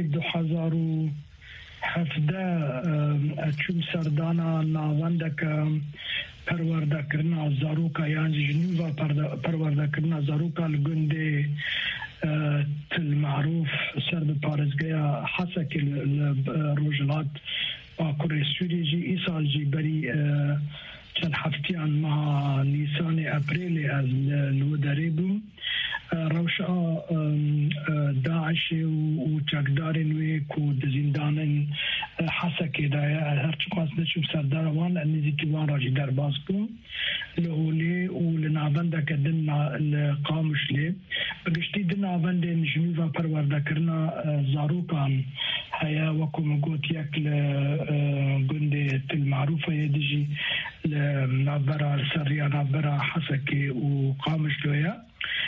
2017 اتشم سردانا ناوندك پرورده کرنا زاروکا یعنی جنوبا پرورده کرنا زاروکا لگنده تل معروف سر بپارزگیا حسك الروجلات باكوري سوري جي ايسال جي بري چند هفتیان ماه نیسان اپریل از نوداری بوم روشا داعش و چکدارین وی کو دزیندانن حسکی دایا هر چقاس نشم سرداروان نزیکی وان راجی در باز بوم لهولی و لنعوانده که دن لقامش لی بگشتی دن عوانده نجمیوه پرورده کرنا زاروکان هيا وكو مقوت يك لقندة المعروفة يدجي لنابرا سريا نابرا حسكي وقامش لويا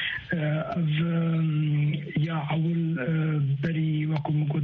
يا عول بري وكو مقوت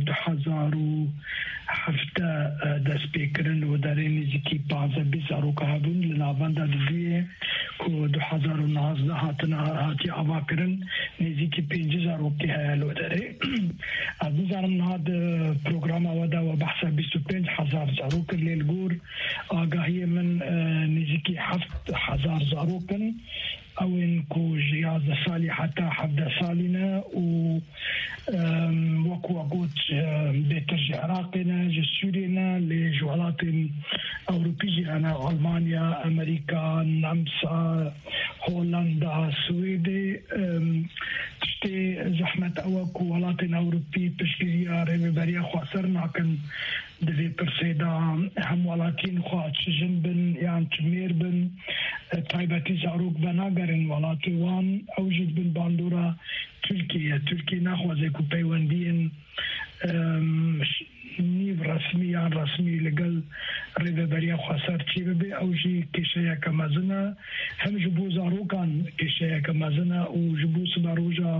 2017 دست بكرن ودارين زكي بازا بزاروكا هبون لناباندا دزيه كو 2019 هاتي عواكرن نزيكي 5,000 روكي هيا لوداري أبزارم هاد برنامج ودا وبحث 25,000 زاروكن للجور آگاهی من نزيكي 7,000 زاروكن او انكو جياز سالي حتى حفظ سالنا و وكو اقوت بترجع عراقنا جسورنا لجوالات اوروبية انا المانيا امريكا نمسا هولندا سويدي تشتي زحمة اوكو ولاتنا اوروبي بشكريا ريبريا خسرنا كان دفي برسيدا هم ولاتين خواهد شجن بن يعني تمير بن تايباتي زاروك بناغرين ولاتي وان اوجد بن باندورا تركيا ناخوزي كو بيواندين نيف رسمي لقل ريبريا خسر تشيبي اوجي كيشيا كمازنا هم جبو زاروكان كيشيا كمازنا وجبو سباروجا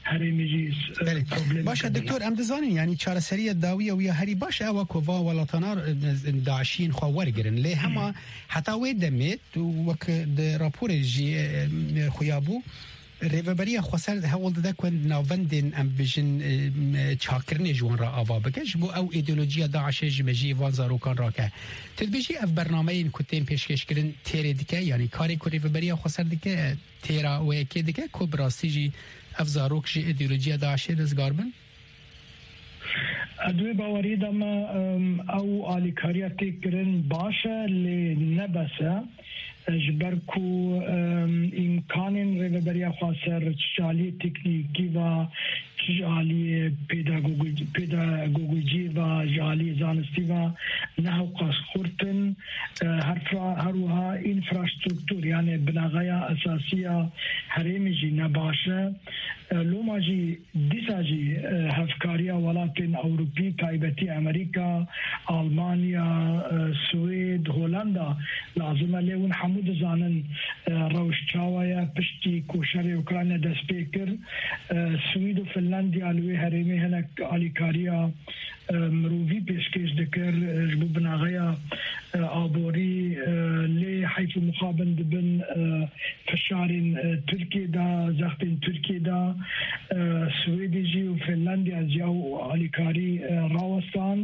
باشه دکتور ام دزانین یعنی چارەسەریە داویە و یا هەری باش ئەوە کۆڤا وڵاتانە داعشین خوا وەرگرن لێ هەما حتا وێ دەمێت وەک راپۆرێژی خویابوو ڕێڤەبەریە خۆسەر هەوڵ دەدا کوێن ناوەندێن ئەم بژن چاکردنی جوان را ئاوا بکەش بۆ ئەو ئیدۆلۆژیە داعشێ ژمەژی وان زاروکان ڕاکە تدبێژی ئەف بەرنامەیەن کو تێن پێشکەشکردن تێرێ دکە یعنی کارێک کو ڕێڤەبەریە خۆسەر دکە تێرا وەیەکێ دکە کۆ براسیژی ئەف زاروک ژی ئیدۆلۆژیە داعشێ دەستگار بن ادوی باوری دما او آلیکاریا تکرن باشه لی نبسه جبركو إمكان رهبري خاصر شالي تكنيكي و شالي بيداغوجي و شالي زانستي و نحو قاسخورتن هروها انفراستركتور يعني بناغايا أساسية هرمجي نباشة لوماجي ديساجي هفكاريا ولاتن أوروبي تايبتي أمريكا ألمانيا سويد هولندا لازم لون حمود زانن روش تشاويا بشتي كوشري أوكرانيا دسبيكر سويد وفنلنديا لوي هرمي هناك أليكاريا مروفي بيشكيش دكر جبو بناغيا آبوري لي حيث مخابن دبن فشارين تركي دا زختين تركي دا سويدي جي وفنلنديا جاو أليكاري راوستان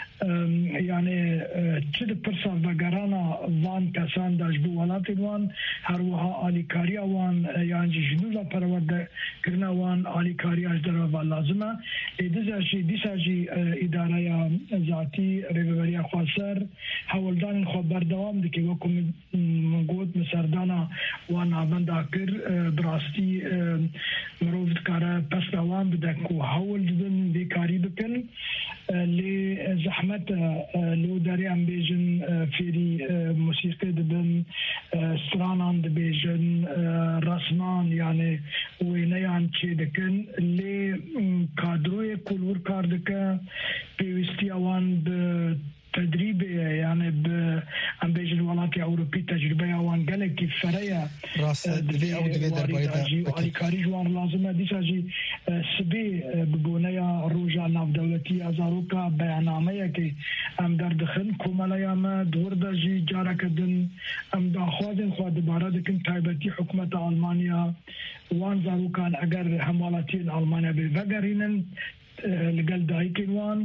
يعني تشد برسا وگرانا وان کسان داش بو ولاتن وان هروها آلیکاریا وان يعني جنوبا پرورده کرنا وان آلیکاریا اجدر لازمه دیساجی اداره ذاتی رهبری خاصر حولدان خو بردوام دکی وکم منگود مسردانا وان آمند آکر براستی مروفد کارا پس دوام بدکو حول دن بیکاری بکن لی زحمت لو داری ام بیجن فیری موسیقی دبن سترانان دبیجن رسمان يعني وینیان چی دکن لی کادروی کلور کار دکن پیوستی آوان به تدريب يعني بأمبيج الولايات الأوروبية تجربة وان قال كيف فريا راس دفي أو دفي دربايدا أليكاري جوان لازمة ديساجي سبي ببونيا روجا ناف دولتي أزاروكا بيانامية كي أم دردخن كومالايا ما دور داجي جارك دن أم داخوازن خواد باردكن تايبتي حكومة ألمانيا وان زاروكان أجر حمالاتين ألمانيا بفقرينن لقل دايكين وان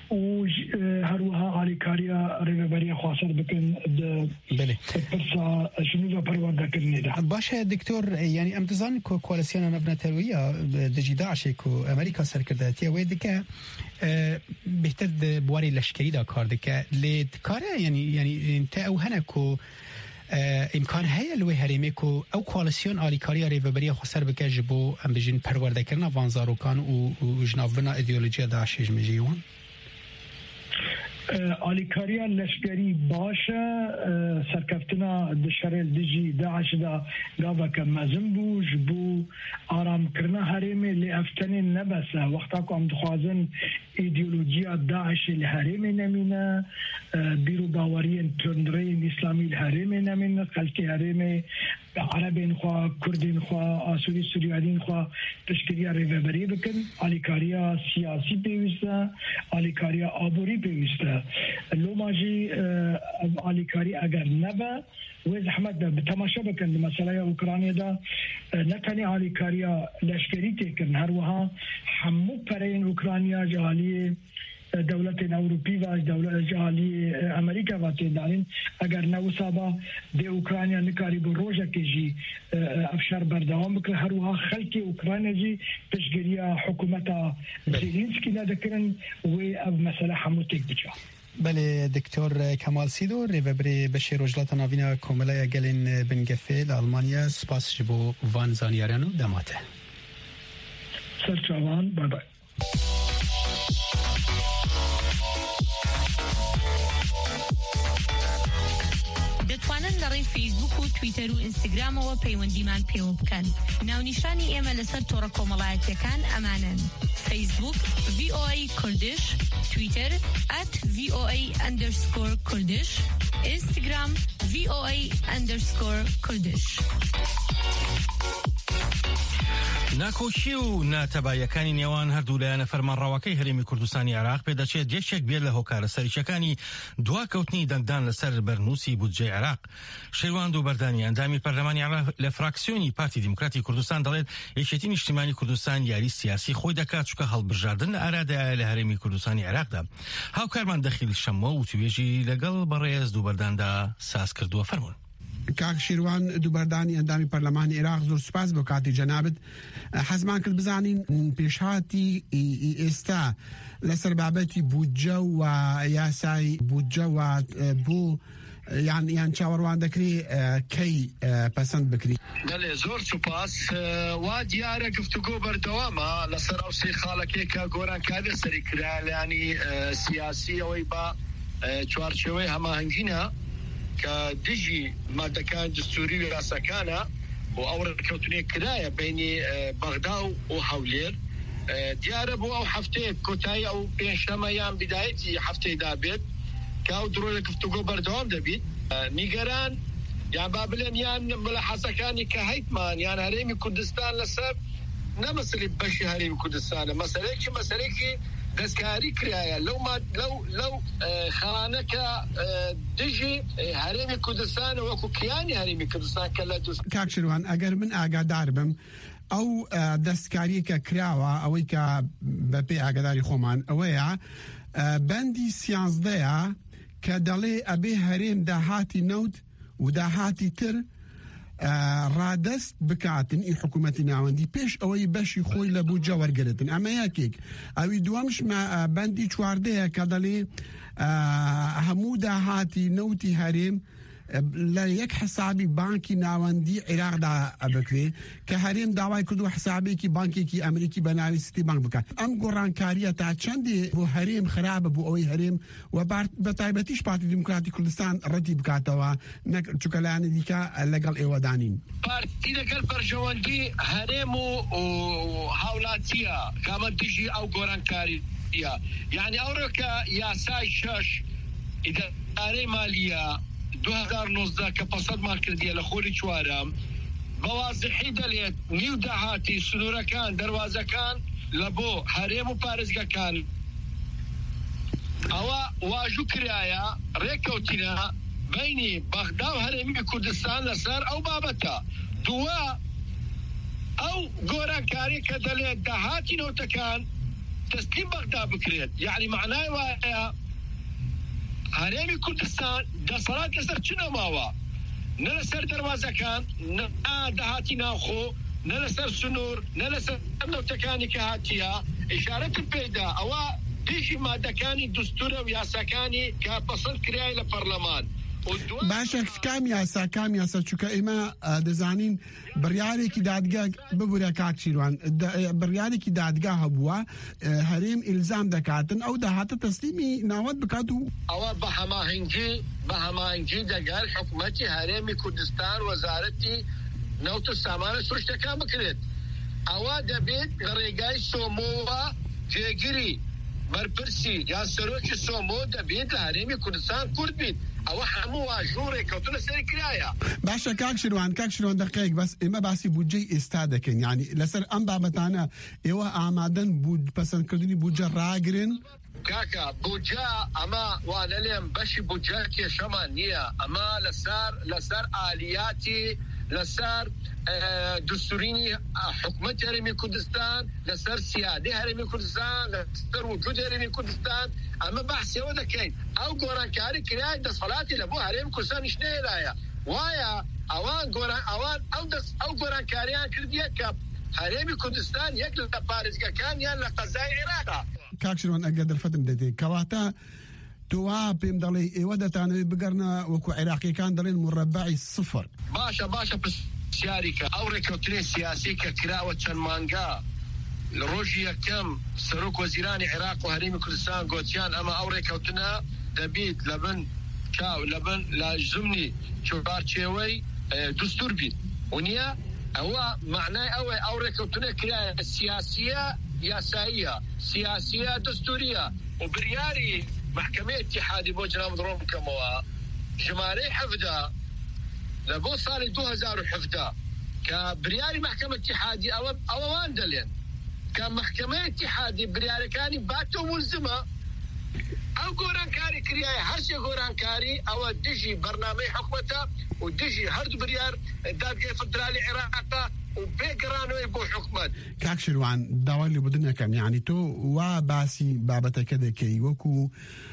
وهروها آلیکاریا رهبری خاصر بکن بله برسا شنو پرورده کرنی ده باشه دکتور يعني امتزان کواليسيون نفنتروية دجي داعش كو امريكا سركرداتيه ويدك بهتد بواري لشكري دا كاردك لدكاره يعني انت او هنكو امکان هەیە لێ هەرێمێک و ئەو کوالسیۆن ئالیکاریە ڕێڤەبەریە خۆسەر بکە ji بۆ ئەم بژین پەروەردەکردنا ڤانزارۆکان و ژناڤبوونا ئیدئۆلۆژیە داعشێژ مێژیوان آلیکاریا لشکری باشه سرکفتنا دشرل دجی داعش دا گاوا که مزم بوش بو آرام کرنا حریمی لیفتنی نبسه وقتا که هم دخوازن ایدئولوژیا داعش الحریم نمینه بیرو باورین تندرین اسلامی الحریم نمینه خلقی حریم عربین خواه کردین خواه آسوری سوریادین خواه تشکیلیا ریوبری بکن آلیکاریا سیاسی پیوسته آلیکاریا آبوری پیوسته لو ماجی آلیکاری اگر نبه و زحمت به تماشا بکن مسئله اوکراینیا دا نتنی آلیکاریا لشکری تکن هر وها همو پرین اوکراینیا جالی دولت اوروپی و دولت جالی امریکا و تدارین اگر نوسابا د اوکراینیا نکاری بو روزه کیجی افشار بردوام بکره هر وها خلک اوکراینیا جی تشکیلیا حکومت زيلينسكي ندكرن و مسألة حموتك بجا بله دکتور کمال سیدو ریوبری بشی روجلات ناوینا کوملای گلین بنگفه لألمانیا سپاس جبو وان زانیارانو دماته سرچاوان بای بای دەتوانن لەڕێی فیسبوک و تویتەر و ئینستاگرامەوە پەیوەندیمان پێوە بکەن. ناونیشانی ئێمە لەسەر تۆڕە کۆمەڵایەتیەکان ئەمانن: فیسبوک VOA کوردش، تویتەر @VOA_کوردش، ئینستاگرام VOA_کوردش. ناکۆشی و ناتەبایەکانی نێوان هەردوو لایەنە فەرمانڕەوەکەی هەرێمی کوردستانی عێراق پێدەچێت یەکێک بێت لە هۆکارە سەرچەکانی دواکەوتنی دەنگدان لەسەر بەرنووسی بودجەی عێراق. شێوان دووبەردانی ئەندامی پەرلەمانی عێراق لە فراکسیۆنی پارتی دیموکراتی کوردستان دەڵێت یەکێتی نیشتیمانی کوردستان یاری سیاسی خۆی دەکات چونکە هەڵبژاردن لە ئارادایە لە هەرێمی کوردستانی عێراقدا. هاوکارمان دەخیل شەممە و توێژی لەگەڵ بەڕێز دووبەرداندا ساز کردووە فەرموون. کاک شیروان دووبەردانی ئەندامی پەرلەمانی عێراق زۆر سوپاس بۆ کاتی جەنابەت. حەزمان کرد بزانین پێشهاتی ئێستا لەسەر بابەتی بودجە و یاسای بودجە و بۆ یان چاوەڕوان دەکری کەی پەسەند بکری. بەڵێ زۆر سوپاس وا دیارە گفتوگۆ بەردەوامە لەسەر ئەو سێ خاڵەکەی کە گۆرانکاری سەری کرا لەیانی سیاسی ئەوەی بە چوارچێوەی هەماهەنگینە کە دژی مادەکان دستوری و یاساکانە و ئەو ڕێکەوتنێک کرایە بینی بەغدا و هەولێر دیارە بۆ ئەو هەفتەیە کۆتایی ئەو پێنجشەمە یان بیدایەتی هەفتەیەدا بێت کە ئەو درۆ لە گفتوگۆ بەردەوام دەبیت. نیگەران یان با بڵێن یان مەلەحەزەکانی کە هەیتمان یان هەرێمی کوردستان لەسەر نەمەسەلی بەشی هەرێمی کوردستانە مەسەلەیەکی دەستکاری کرایە لەو خانەکە دژی هەرێمی کوردستان وەکو کیانی هەرێمی کوردستان کە لە دوست. کاک شروان ئەگەر من ئاگادار بم ئەو دەستکاری کە کراوە ئەوەی کە بەپێ ئاگاداری خۆمان ئەوەیە بەندی 11 کە دەڵێ ئەبێ هەرێم داهاتی نەوت و داهاتی تر ڕادەست بکاتن ئی حکوومەتی ناوەندی پێش ئەوەی بەشی خۆی لە بوجە وەرگرتن. ئەمە یەکێک. ئەوی دووەمش بەندی 14 کە دەڵێ هەموو داهاتی نەوتی هەرێم لە یەک حسابی بانکی ناوەندی عێراقدا بکرێ کە هەرێم داوای کردو حسابێکی بانکێکی ئەمریکی بە ناوی سیتی بانک بکات. ئەم گۆڕانکاریە تا چەندێ بۆ هەرێم خراپە بۆ ئەوەی هەرێم و بە تایبەتیش پارتی دیموکراتی کوردستان ڕەتی بکاتەوە چونکە لایەنە دیکە لەگەڵ ئێوەدانین. پارتی لەگەڵ بەرژەوەندی هەرێم و هاوڵاتیە کامە دژی ئەو گۆڕانکاریە یعنی ئەوڕۆکە یاسای 6 ئیدارەی مالیە 2019 کە پەسەدمان کردیە لە خۆری چوارەم بەوازحی دەلێت نیو داهاتی سنوورەکان دەواازەکان لە بۆ هەرێم و پارێزگەکان ئەوە واژوو کرایە ڕێککەوتینە بینی بەغدا و هەرێمی کوردستان لەسەر ئەو بابەتە. دووە ئەو گۆرانکاری کە دەلێت داهاتی نەوتەکان تەسلیم بەغدا بکرێت یعنی معنای وایە هەرێمی کوردستان دەسەڵات لەسەر چ نەماوە نە لەسەر دەواازەکان نە داهاتی ناوخۆ نە لەسەر سنوور نە لەسەر نەوتەکانی کە هاتیە ئیشارەتم پێدا ئەوە دژی مادەکانی دستورە و یاساکانی کە پەسەند کرای لە پەرلەمان. باشە کام یاسا چووکە ئێمە دەزانین بڕیارێکی دادگا ببورە کاک شیروان بڕیارێکی دادگا هەبووە هەرێم ئیلزام دەکاتن ئەو داهاتە تەسلیمی ناوەت بکات و ئەوە بە هەماهەنگی دەگەر حکوومەتی هەرێمی کوردستان وەزارەتی نەوت و سامانە سروشتەکان بکرێت. ئەوە دەبێت لە ڕێگای سۆمۆوە جێگیری بەرپرسی یان سەرۆکی سۆمۆ دەبێت لە هەرێمی کوردستان کورد بیت. ئەوە هەموو واژوڕێک کەوتنە سەری کرایە. باشە کاک شروان دقیق بەس ئێمە باسی بودجەی ئێستا دەکەین یعنی لەسەر ئەم بابەتانە ئێوە ئامادەن پەسەندکردنی بودجە ڕاگرن. کاکە بودجە ئەمە وانە لێم بەشی بودجە کێشەمان نییە ئەمە لەسەر ئالیاتی لەسەر دستورینی حکومەت هەرێمی کوردستان لەسەر سیادی هەرێمی کوردستان لەسەر وجود هەرێمی کوردستان ئەمە بەحسیەوە دەکەین. ئەو گۆڕانکاری کرای دەسەڵاتی لە بۆ هەرێمی کوردستان نیشتێرایە وایە ئەوان ئەو گۆڕانکاریان کردیە کە هەرێمی کوردستان یەک لە پارێزگەکان یان لە قەزای عێراقا. کاک شروان ئەگەر دەرفەتم دەدەیت کەواتە تۆوا پێم دەڵێ ئێوە دەتانەوێت بگەرنە وەکو عێراقیەکان دەڵێن مربعی 0. باشە پرسیاریکە ئەو ڕێکەوتنی سیاسی کە کراوە چەند مانگا لە ڕۆژی یەکەم سەرۆک وەزیرانی عێراق و هەرێمی کوردستان گوتیان ئەمە ئەو ڕێکەوتنە دەبێت لەبن لە ژمنی چوارچێوەی دستور بیت ونیە ئەوە معنای ئەو ڕێکەوتنە کرایە سیاسیە یاساییە سیاسیە دستوریە و بریاری محکمە اتحادی بۆ جناب دڕۆم بکەمەوە ژمارەی 17 لە بۆ ساڵی 2017 کە بریاری محکمە اتحادی ئەوەوان دەلێن کە محکمە اتحادی بریارەکانی باتۆ ملزمە ئەو گۆرانکاری کریایە هەرچێ گۆرانکاری ئەوە دژی بەرنامەی حکومەتە و دژی هەردوو بریار دادگای فدرالی عێراقە و بێگەڕانەوەی بۆ حکومەت. کاک شروان داوای لێبوردنەکەم یعنی تۆ وا باسی بابەتەکە دەکەی وەکو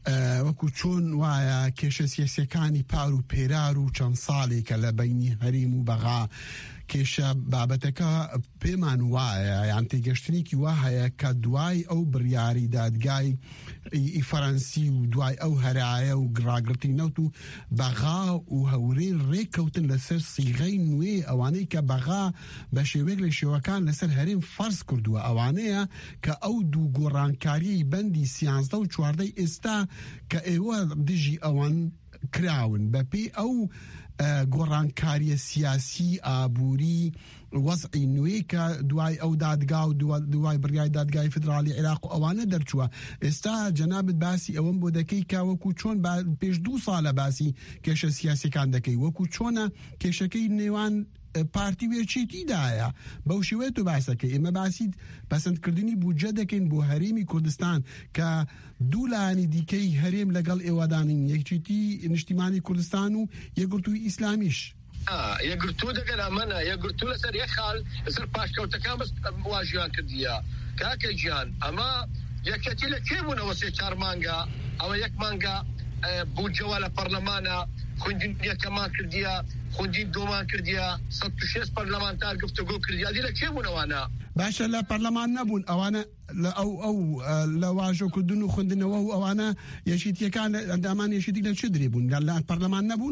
وەکو چۆن وایە کێشە سیاسیەکانی پار و پێرار و چەند ساڵێکە لە بینی هەریم و بەغا کێشە بابەتەکە پێمان وایە یان تێگەشتنێکی وا هەیە کە دوای ئەو بڕیاری دادگای فەڕەنسی و دوای ئەو هەرایە و گڕاگرتی نەوت و بەغا و هەورێ ڕێککەوتن لەسەر سیغەی نوێ ئەوانەی کە بەغا بە شێوەیەک لە شێوەکان لەسەر هەرێم فەرز کردووە ئەوانەیە کە ئەو دوو گۆڕانکاریی بەندی 13 و 14 ئێستا کە ئێوە دژی ئەوان کراون بەپێی ئەو گۆڕانکاریە سیاسی ئابووری وەزعی نوێ کە دوای ئەو دادگا و دوای بڕیای دادگای فدرالی عێراق و ئەوانە دەرچووە. ئێستا جەنابەت باسی ئەوەم بۆ دەکەی کە وەکو چۆن پێش 2 ساڵە باسی کێشە سیاسیەکان دەکەی وەکو چۆنە کێشەکەی نێوان پارتی وێرچێتیدایە بەو شێوەیە تو باسەکەی ئێمە باسی پەسەندکردنی بودجە دەکەین بۆ هەرێمی کوردستان کە دوو لایەنی دیکەی هەرێم لەگەڵ ئێوەدانین یەکێتی نیشتیمانی کوردستان و یەکگرتووی ئیسلامیش یەکگرتوو دەگەن ئەمەنە یەکگرتوو لەسەر یەک خاڵ لەسەر پاشکەوتەکان بەس واژیان کردیە کاکە گیان ئەمە یەکەتی لە کێ بوونەوە 3-4 مانگە ئەوە 1 مانگە بودجەوە لە پەرلەمانە خوندین یەکەمان کردیە خوندین دوومان کردیە 106 پەرلەمانتار گفتوگۆ کردیە دی لە کێ بوونەوانە باشە لە پەرلەمان نەبوون ئەوانە ئەو لە واژۆکردن و خوندنەوە و ئەوانە یەشیتیەکان ئەندامان یەشیتی لە چ درێ بوون لە پەرلەمان نەبوون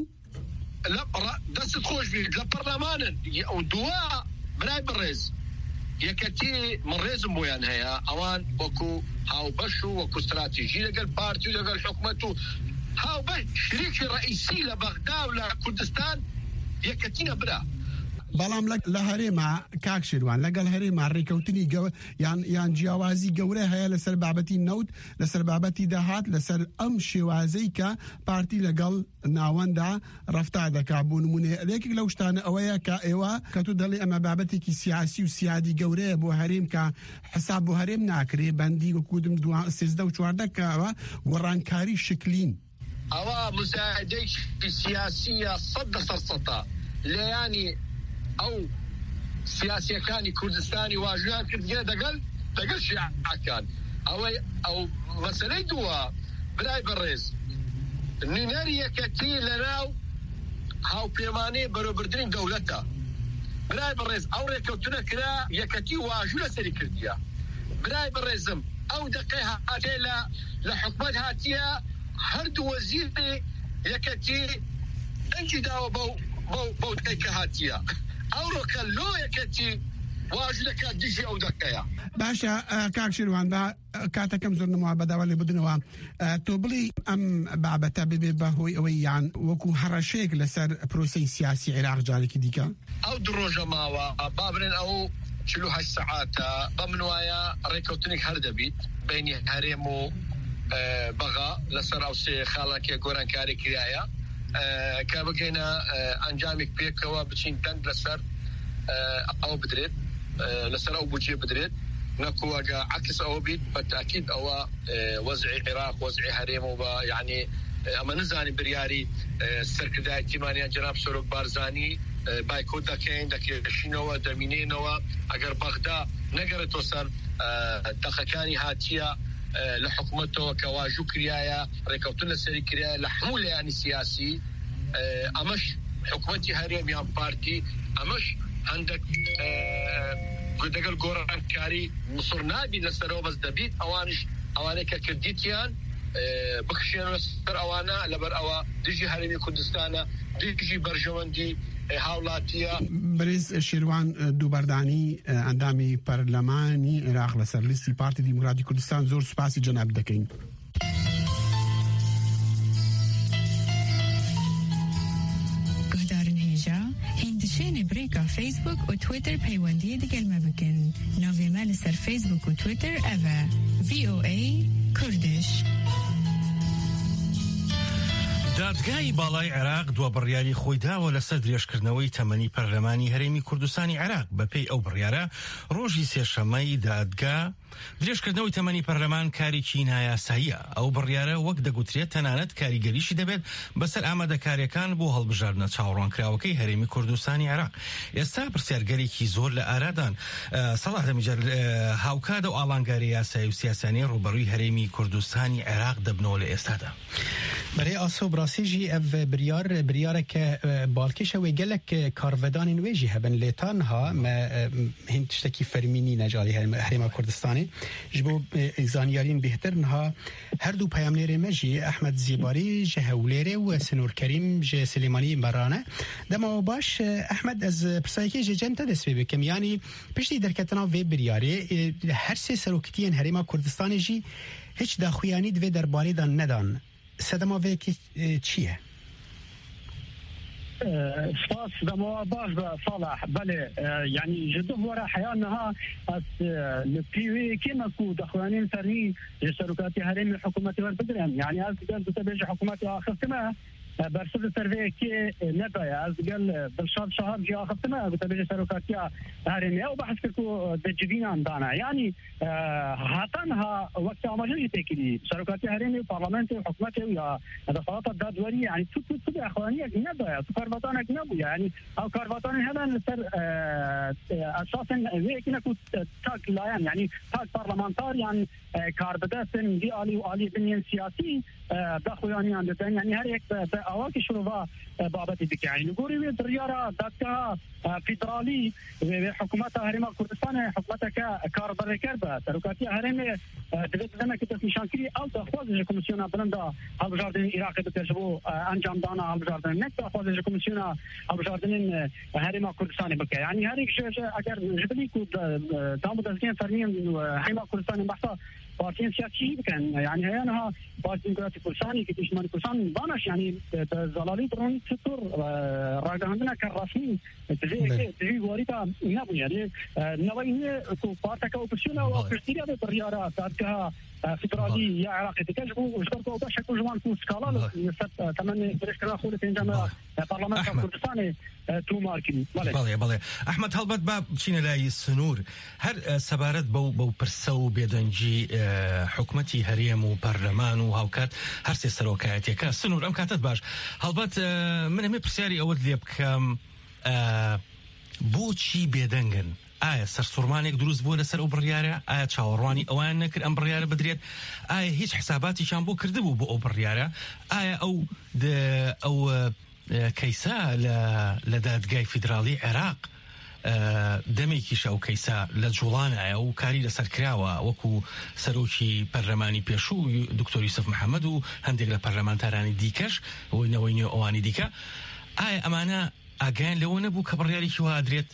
دەست خۆش بێت لە پەرلەمانن ئەو دووە برای بڕێز یەکەتی من ڕێزم بۆیان هەیە ئەوان وەکو هاوبەش و وەکو استراتیژی لەگەڵ پارتی و لەگەڵ حکومەت و هاوبەش شریکی ڕئیسی لە بەغدا و لە کوردستان یەکەتی نەبرا بەڵام لە هەرێما کاک شێروان لەگەڵ هەرێما ڕێکەوتنی یان جیاوازی گەورە هەیە لەسەر بابەتی نەوت لەسەر بابەتی داهات لەسەر ئەم شێوازەی کە پارتی لەگەڵ ناوەندا ڕەفتار دەکا بۆ نمونێ یەکێک لەو شتانە ئەوەیە کە ئێوە کە تو دەڵێ ئەمە بابەتێکی سیاسی و سیادی گەورەیە بۆ هەرێم کە حساب بۆ هەرێم ناکرێ بەندی وەکودم 13 و 14 کەوە گۆڕانکاری شکلین ئەوە مساعدەی سیاسیە 100% لەیانی ئەو سیاسیەکانی کوردستانی واژویان کردگە دەگەڵ شیعەکان ئەو مەسەلەی دووە برای بەڕێز نوێنەری یەکەتی لەناو هاوپێمانەی بەرەوبردنی دەوڵەتە برای بەڕێز ئەو ڕێکەوتنە کرا یەکەتی واژوو لەسەری کردیە برای بەڕێزم ئەو دقەی هاتێ لە حکومەت هاتیە هەردوو وەزیری یەکەتی ئەنجی داوە بەو دقەی کە هاتیە ئەو ڕۆکە لۆ یەکەتی واژلەکە دیژی ئەو دەکەیە باشە کاک شێروان کاتەکەم زۆر نەماوە بەداوا لێ بدنەوە تۆ بڵی ئەم بابەتە ببێ بەهۆی ئەوەی یان وەکو هەڕەشەیەک لەسەر پرۆسەی سیاسی عێراق جارێکی دیکە ئەو درۆژە ماوە بابرێن ئەو 48 سەعاتە بە من وایە ڕێکەوتنێک هەر دەبیت بینی هەرێم و بەغا لەسەر ئەو سێ خاڵێکی گۆڕانکاری کرایە کە بگەینە ئەنجامێک پێکەوە بچین دەنگ لەسەر ئەو بدرێت لەسەر ئەو بودجێ بدرێت نەکووەگە عکس ئەوە بیت بەتاکید ئەوە وەزعی عێراق وەزعی هەرێم و بە یعنی ئەمە نزانی بریاری سەرکردای تیمانیان جەناب سۆرۆک بارزانی بایکۆت دەکەین دەکێشینەوە دەمینێنەوە ئەگەر بەغدا نەگەڕێتەوە سەر دەخەکانی هاتیە لە حکومەتەوە کە واژوو کریایە ڕێکەوتن لەسەری کریایە لە هەموو لایانی سیاسی ئەمەش حکومەتی هەرێم یان پارتی ئەمەش هەندێک دەگەڵ گۆڕانکاری مصر نابی لەسەرەوە بەس دەبیت ئەوانەی کە کردیتیان بخشێنە سەر ئەوانە لەبەر ئەوە دژی هەرێمی کوردستانە دژی بەرژەوەندی هاوڵاتیە. بەرز شێروان دووبەردانی ئەندامی پەرلەمانی عێراق لەسەر لیستی پارتی دیموکراتی کوردستان زۆر سوپاسی جەناب دەکەین. گهدارن هێژا هێندشێنێ برێکا فیسبوک و تویتر پەیوەندیە دەگەلمە بکەن. ناوێمە لەسەر فیسبوک و تویتر ئەڤە VOA کوردش. دادگای باڵای عێراق دووە بڕیاری خۆی داوە لەسەر درێژکردنەوەی تەمەنی پەرلەمانی هەرێمی کوردستانی عێراق. بەپێی ئەو بڕیارە ڕۆژی سێشەمەی دادگا درێژکردنەوەی تەمەنی پەرلەمان کارێکی نایاساییە. ئەو بڕیارە وەک دەگوترێت تەنانەت کاریگەریشی دەبێت بەسەر ئامادەکاریەکان بۆ هەڵبژاردنە چاوەڕوانکراوەکەی هەرێمی کوردستانی عێراق. ئێستا پرسیارگەرێکی زۆر لە ئارادان سەڵاح دەمیجەر هاوکات و ئاڵانگاری یاسایی و سیاسانی ڕوبەڕووی هەرێمی کوردستانی عێراق دەبنەوە لە ئێستادا. برای آسو براسیجی او بریار که بالکش و گلک کارودان نویجی هبن لیتان ها ما هند تشتکی فرمینی نجاری هریم کردستانی جبو زانیارین بهترن ها هر دو پیامنیر مجی احمد زیباری جهولیر و سنور کریم ج سلیمانی برانه دما باش احمد از پرسایکی جن تدس بکم یعنی پشتی درکتنا و بریاری هر سه سروکتین هریم کردستانی جی هیچ داخویانی دوی درباره دان ندان سدما ویکی چیه؟ سپاس دما باش صالح بله يعني جدو ورا حيانها البيوي كما كو دخوانين فرني سركاتي هرم الحكومه والبدرهم يعني از قال بتبج حكومتي اخرتما برسل سروي كي نبايا از قال بالشهر شهر جي اخرتما بتبج سركاتي هرم او بحث كو دجبين عندنا يعني هاتنها وقت اماجي تكلي سركاتي هرم البرلمان وحكومته ويا دفعات الدادوري يعني تو اخوانيه نبايا كارفاتان اجنبي يعني او كارفاتان هذا سر اساسا ويكنا كنت تاك لاين يعني تاك برلمانتار يعني كاربداسن دي علي وعلي بنيان سياسي داخل يعني يعني هر یک اواکی شروع بابت دیگه يعني نقولي دريارة دادگاه فدرالی و حکومت هرم کردستان حکومت کاربر کرده سرکاتی هرم دوید زمه که نشانگیری او دخواست کمیسیون بلندا هەڵبژاردنی عێراق بکەژبوو ئەنجام دانا هەڵبژاردن نەک داخواست کمیسیون هەڵبژاردنین هەرێما کوردستانی بکە يعني هەرێک ئەگەر ژبنی کو دام دەستگەین فەرمیین هەرێما کوردستانی بەحسا بارتين سياسيين كان يعني هيانها بارتين ديمقراطي كردستاني كتشمال كردستان بانش يعني زلالي درون ستور راجع عندنا كرسمي تجي وريتا نابو يعني نوعية بارتك اوبسيونا وكريستيريا بالرياضة تاعتها فدرالي يا عراقي تكجبوا وشكركم باش يكون جوان كو سكالا تمني بريشكنا خولة انجام برلمان كردستاني تو ماركين بله احمد هەڵبەت با بچینە لای سنوور هەر سەبارەت بەو پرسە و بێدەنگی حکومەتی هەرێم و پەرلەمان و هاوکات هەر سێ سەرۆکایەتیەکە سنوور ئەم کاتت باش هەڵبەت من هەمێ پرسیاری ئەوەت لێ بکەم بۆچی بێدەنگن ئایا سەرسوڕمانێک دروست بووە لەسەر ئەو بڕیارە ئایا چاوەڕوانی ئەوان نەکرد ئەم بڕیارە بدرێت ئایا هیچ حساباتیشان بۆ کردبوو بۆ ئەو بڕیارە ئایا ئەو کەیسا لە دادگای فیدراڵی عێراق دەمێکیش ئەو کەیسا لە جوڵانایە و کاری لەسەر کراوە وەکو سەرۆکی پەرلەمانی پێشوو دکتۆر یوسف محەممەد و هەندێک لە پەرلەمانتارانی دیکەش ئەوەی ئەوانی دیکە ئایا ئەمانە ئاگیان لەوە نەبوو کە بڕیارێکی وا ئەدرێت؟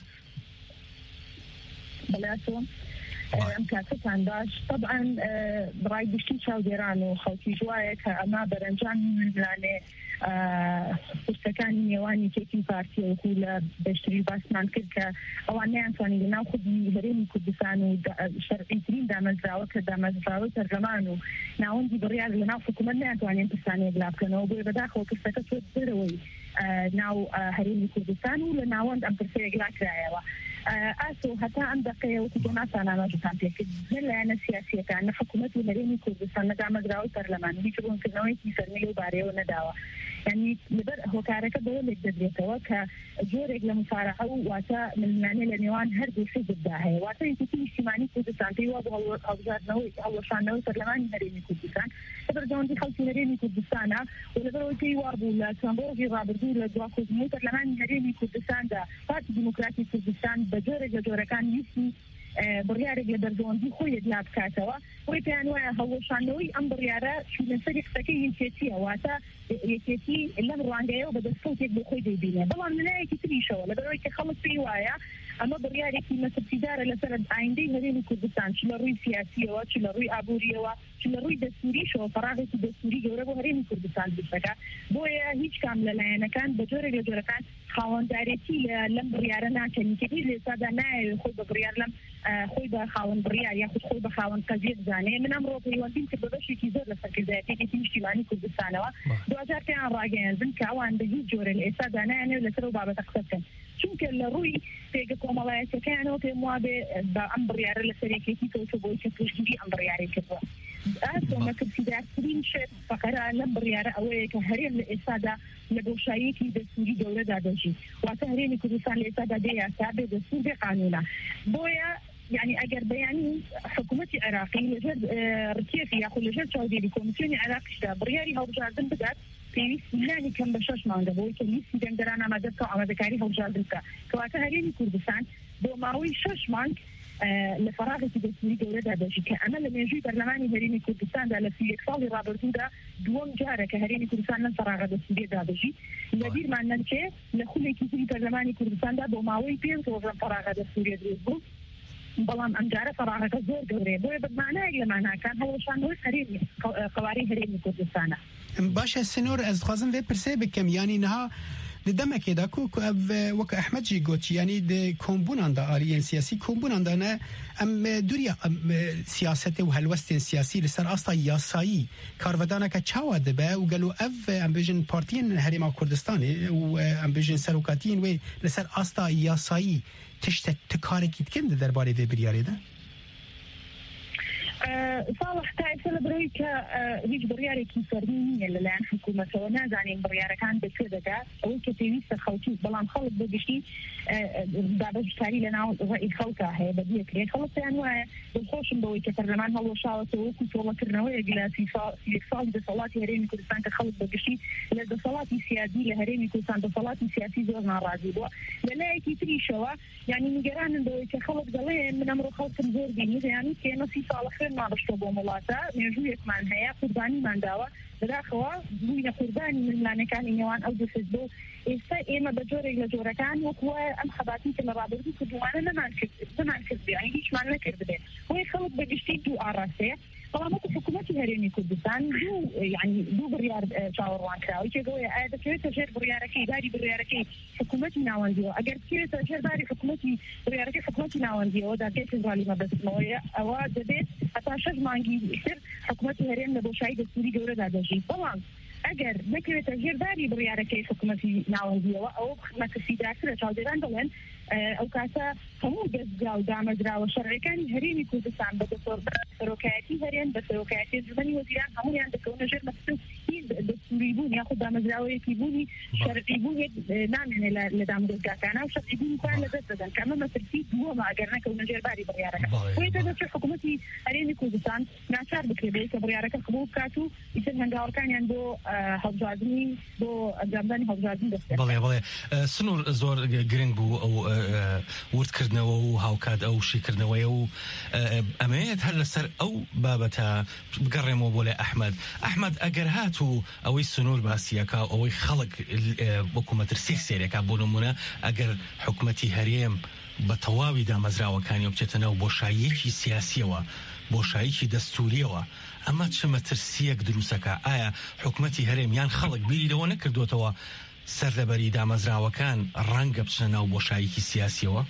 بلاتون ام كاتتان باش طبعا براي بشتي شاوديران وخوتي جوايا كأما برنجان من لاني فرسكاني نيواني كيكي بارتي وكولا بشتري باسمان كركا اواني انتواني لناو خدي هريمي كردستانو شرعيترين دامزراوة كدامزراوة ترجمانو ناون دي بريال لناو فكومنا انتواني انتساني اقلاب كانو بوي بداخل كرسكا تودروي ناو هريمي كردستانو لناوان ام كرسي اقلاك رايوا أسو حتى عند قيا وتجمع سنة ما جتان تيجي زلا أنا سياسية كان حكومة ولريني كردستان نجام جراوي برلمان يجبون في نوعي يسرني وباري ونداوة يعني لبر هو كارك دولة جديدة وكجورج لمصارعة واتا من معنى لنيوان هرب في جدها واتا يمكن اجتماعي كردستان تيوا بهو أوزار نوي أو شان نوي برلمان نريني كردستان لبر جون دي خلص نريني كردستان ولبر تيوا بولا تنبورجي رابردو لدواكوز نوي برلمان نريني كردستان دا بارتي ديمقراطي كردستان بجورج لجوركان يسي بڕیارێک لە دەردەوەندی خۆی دلا بکاتەوە وی پێیان وایە هەڵۆشانەوەی ئەم بڕیارە شوونەسەر قسەکەی یەکێتیە واتە یەکێتی لەم ڕوانگەیەوە بە دەستکەوتێک بۆ خۆی دەیبینێ بەڵام لەلایەکی تریشەوە لەبەرەوەی کە خەڵک پێی وایە اما بڕیارێکی مەترسیدارە لەسەر ئایندەی هەرێمی کوردستان چ لە ڕووی سیاسیەوە چ لە ڕووی ئابووریەوە چ لە ڕووی دەستوریشەوە فەراغێکی دەستوری گەورە بۆ هەرێمی کوردستان دروستەکە بۆیە هیچ کام لەلایەنەکان بە جۆرێک لە جۆرەکان خاوەندارێتی لەم بڕیارە ناکەن کە هیچ لێسادا نایەوێت خۆی بە بڕیار لەم خۆی بە خاوەن بڕیار یاخود خۆی بە خاوەن قەزیە بزانێ من ئەمڕۆ پەیوەندیم کرد بە بەشێکی زۆر لە سەرکردایەتێکی نیشتیمانی کوردستانەوە دوجار پێیان ڕاگەیاندن کە ئەوان بە هیچ جۆرە لە ئێستادا نایەنێت لەسەر ئەو بابەتە قسە بکەن چونکە لە ڕووی پێگە کۆمەڵایەتەکانەوە پێم وابێ بە ئەم بڕیارە لە سەرێکێتی کەوتە بۆی کە پشتگیری ئەم بڕیارەی کردووە مەترسیدارترین شێت فەقەرە لەم بڕیارە ئەوەیە کە هەرێم لە ئێستادا لە بۆشاییەکی دەستوری گەورەدا دەژی واتە هەرێمی کوردستان لە ئێستادا بێ یاسا بێ دەستور بێ قانونە بۆیە يعني اگر بياني حكومه العراقي لجد ركيفي ياخذ لجد سعودي كوميسيون العراقي برياري هوجاردن بدات في ملاني كم بشاش ماندا بوي كميس دندرانا ما دكا على ذكاري هوجاردن كواتا هريني كردستان دو ماوي شاش مانك لفراغ الدستوري دولة داجي كأنا لما يجي برلماني هريني كردستان ده في يكفالي رابرتو ده دوم جارة كهريني كردستان لن فراغ الدستوري داجي لدير ما ننشي لخلي كيسي برلماني كردستان ده دو ماوي بين توزن فراغ الدستوري داجي بەڵام ئەمجارە فەراغەکە زۆر گەورەیە بۆیە بەمانایەک لە ماناکان هەوڵشانەوەی هەرێمی قواری هەرێمی کوردستانە. باشە سنوور ئەس دixwazim vê pirsê bikim yanî niha di demekê de ku ev wek Ehmed jî gotiye yanî di kombunan da aliyên siyasî kombunan da ne em duriya siyasetê û helwestên siyasî li ser asta yasayî karvedaneke çawa dibe û gelo ev em bêjin partiyên Herêma Kurdistanê û em bêjin serokatiyên wê li ser asta yasayî tiştek tikarekî dikin di derbarê vê biryarê de صالح تعرف لبروي هيج برياري كي فرمينية للان حكومة ونازعني بريارة كان بكذا أو كتيريس الخوتي بلان خلط بجشي دابج تاري لنا رأي خلطة هي بديك ليه خلط يعني بالخوش بوي كفرمان هو شاوته وكنت والله كرنوية قلا في صال بصلاتي هريمي كردستان كخلط بجشي لذا صلاتي سيادي لهريمي كردستان بصلاتي سياسي زورنا راضي بوا للا كي تريشوا يعني نجران بوي كخلط قليل من أمر خلط زور بيني يعني كأنه في صالح ما بشتبه ملاتا نجويك من هيا قرباني من داوا بداخوا بوين قرباني من لانه كان إنوان أو دفزبو إستا إما بجوري لجورة كان وكوا أم خباتي كما رابطي كدوانا نمان كذب يعني هيش معنى كذبه هو يخلط بجشتي دو آراسي طالما حكومتي هريمي كردستان دو بريار شاوروان كراوي كقوي هذا كيف تجر برياركي داري برياركي حكومتي ناونديو اگر كيف تجر داري حكومتي برياركي حكومتي ناونديو دا كيف ظالمه بس مويه او دبيت حتى شج مانجي يصير حكومتي هريم لبوشايد السوري جوره داجي طبعا اگر نكره تجر داري برياركي حكومتي ناونديو او خدمه سيداتره شاودران دلن او كاسا همو جزء دعم زراعة شرعي كان هريمي كردستان بدور سروكاتي هرين بسروكاتي زمني وزيران همو يعني دكونا جر مثل دستوريبون ياخد دعم زراعة يكيبوني شرعيبوني نعم يعني لدعم دزقاتانا وشرعيبوني كان لدزدن كما مثل في دوا ما اقرنا كونا جر باري بريارك ويتدى في حكومتي هريمي كردستان ناشار بكريبي كبريارك قبول كاتو يسر هنگاور كان يعني دو حفظازني دو جامداني حفظازني دستر بله سنور زور گرنگ بو او وردکردنەوە و هاوکات ئەو شیکردنەوەی و ئەمەیەت هەر لەسەر ئەو بابەتە بگەڕێمەوە بۆ لای ئەحمەد ئەگەر هاتوو ئەوەی سنوور باسیەکە ئەوەی خەڵک وەکو مەترسیی سێرێکا بۆ نمونە ئەگەر حکومەتی هەرێم بە تەواوی دامەزراوەکانی بچێتە ناو بۆشاییەکی سیاسیەوە بۆشاییەکی دەستوریەوە ئەمە چ مەترسیەک دروستەکە ئایا حکومەتی هەرێم یان خەڵک بیری لەوە نەکردوتەوە سەرلەبەری دامەزراوەکان ڕەنگە بچنە ناو بۆشاییەکی سیاسیەوە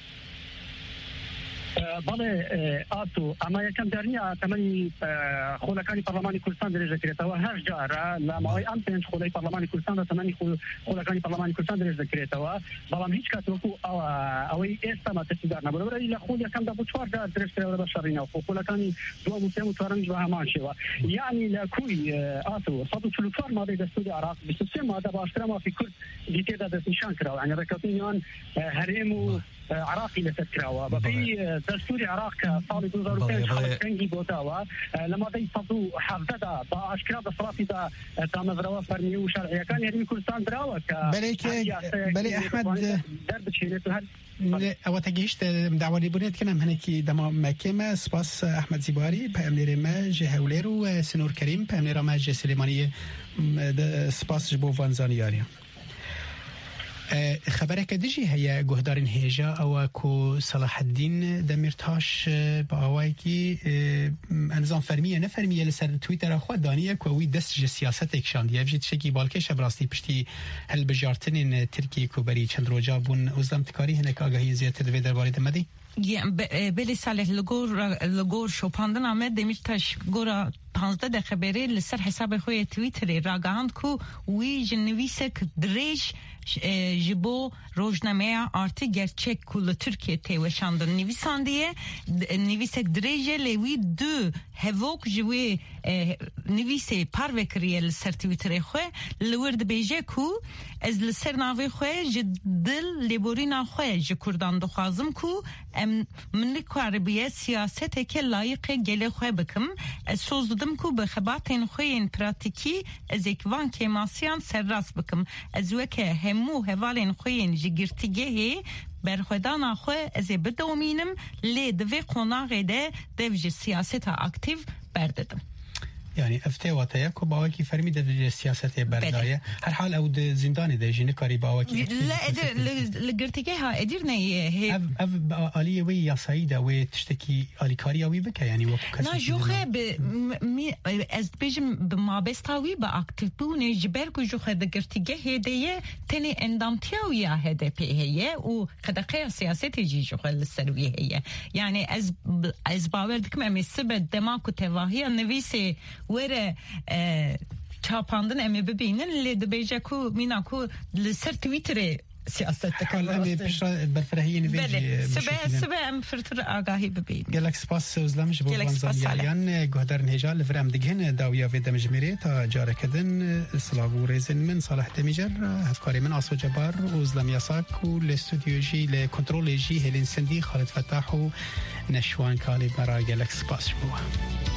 بەڵێ ئاتو ئەمە یەکەم دەرنیە تەمەنی خۆلەکانی پەرلەمانی کوردستان درێژ دەکرێتەوە هەر جارە لە ماوەی ئەم پێنج خۆلەی پەرلەمانی کوردستاندا تەمەنی خۆلەکانی پەرلەمانی کوردستان درێژ دەکرێتەوە بەڵام هیچ کات وەکو ئەوەی ئێستا مەترسیدار نەبوو لەبەرەوەی لە خۆل یەکەمدا بۆ 4 جار درێژکراوە بە شەڕینەوە خۆلەکانی دووەم و سێم و چوارەمیش بە هەمان شێوە یعنی لە کوی ئاتو 144 مادەی دەستوری عراق 23 مادە باشترە مافی کورد دیتێدا دەستنیشان کراوە یعنی ڕێکەوتنیان هەرێم و عراقي لتذكروا بقي دستور العراق صار 2005 حالة كنجي بوتاوا لما دي صدو حافظة بأشكال بصرافي دا تامذروا فرمي وشرعية كان يعني كردستان دراوا بلي أحمد درب تشيلته هل او تگیشت دعوانی بونید کنم هنکی دما مکمه سپاس احمد زیباری پیامنیر ما جهولیر و سنور کریم پیامنیر ما جسلیمانی سپاس جبو وانزانیاری خبرك دجي هي جهدارين هيجا او كو صلاح الدين دمرتاش باوايكي انظام فرميه نفرميه لسر تويتر اخو دانيه كوي دست سياست اكشان دي بجيت شكي بالكش براستي بشتي هل بجارتن تركي كوبري چند روجا بون ازدم تکاری هنك آگاهی زیادت دوی درباره دمدی؟ بلی صالح لگور شوپاندن آمد دمیرتاش گورا 15 دقیقه بری لسر حساب خوی تویتری راگاهاند کو وی جنویسک دریش جبو روزنامه آرتی گرچک کل ترکیه تیوشاندن نویساندیه نویسک دریجه لیوی دو هفوک جوی نویسه پاروکریه لسر تویتری خوی لورد بیجه کو از لسر ناوی خوی جدل لیبورینا خوی جکردان دخوازم کو منی کاربیه سیاست که لایق گله خوی بکم سوزدم کو به خباتین خوین پراتیکی از اکوان کماسیان سرراس بکم از وکه همو هوالین خوین جگرتیگه برخودان خو از بدومینم لی دوی قناغه ده دوی سیاست اکتیو برددم يعني افتي واتايا كو باوكي فرمي د السياسه بردايه هر حال او د زندان د جن كاري باوكي لا ادر لغرتيها ادرنا هي اف الي وي يا سيده و تشتكي الي كاري وي بك يعني وكاس نا جوخه از بيجم بما بستاوي باكتيفون جبر كو جوخه د غرتيگه هديه تني اندامتيو يا هدف هي و خدقه سياسه جي جوخه السرويه هي يعني از باوردكم امسبه دماغ تواهي نويسه وره چاپاندن امی ببینن لی دبیجه کو مینا کو لسر تویتر سیاست تکان امی پیشرا برفرهی نویجی سبه ام فرتر آگاهی ببین گلک سپاس ازلامش بو بانزالیان گهدار نهجا لفرم دگهن داویا و دمجمیره تا جاره کدن سلاغو ریزن من صالح دمیجر هفکاری من آسو جبار و ازلام یاساک و لستودیو جی لکنترول جی هلین سندی خالد فتاح و نشوان کالی برا گلک سپاس بوا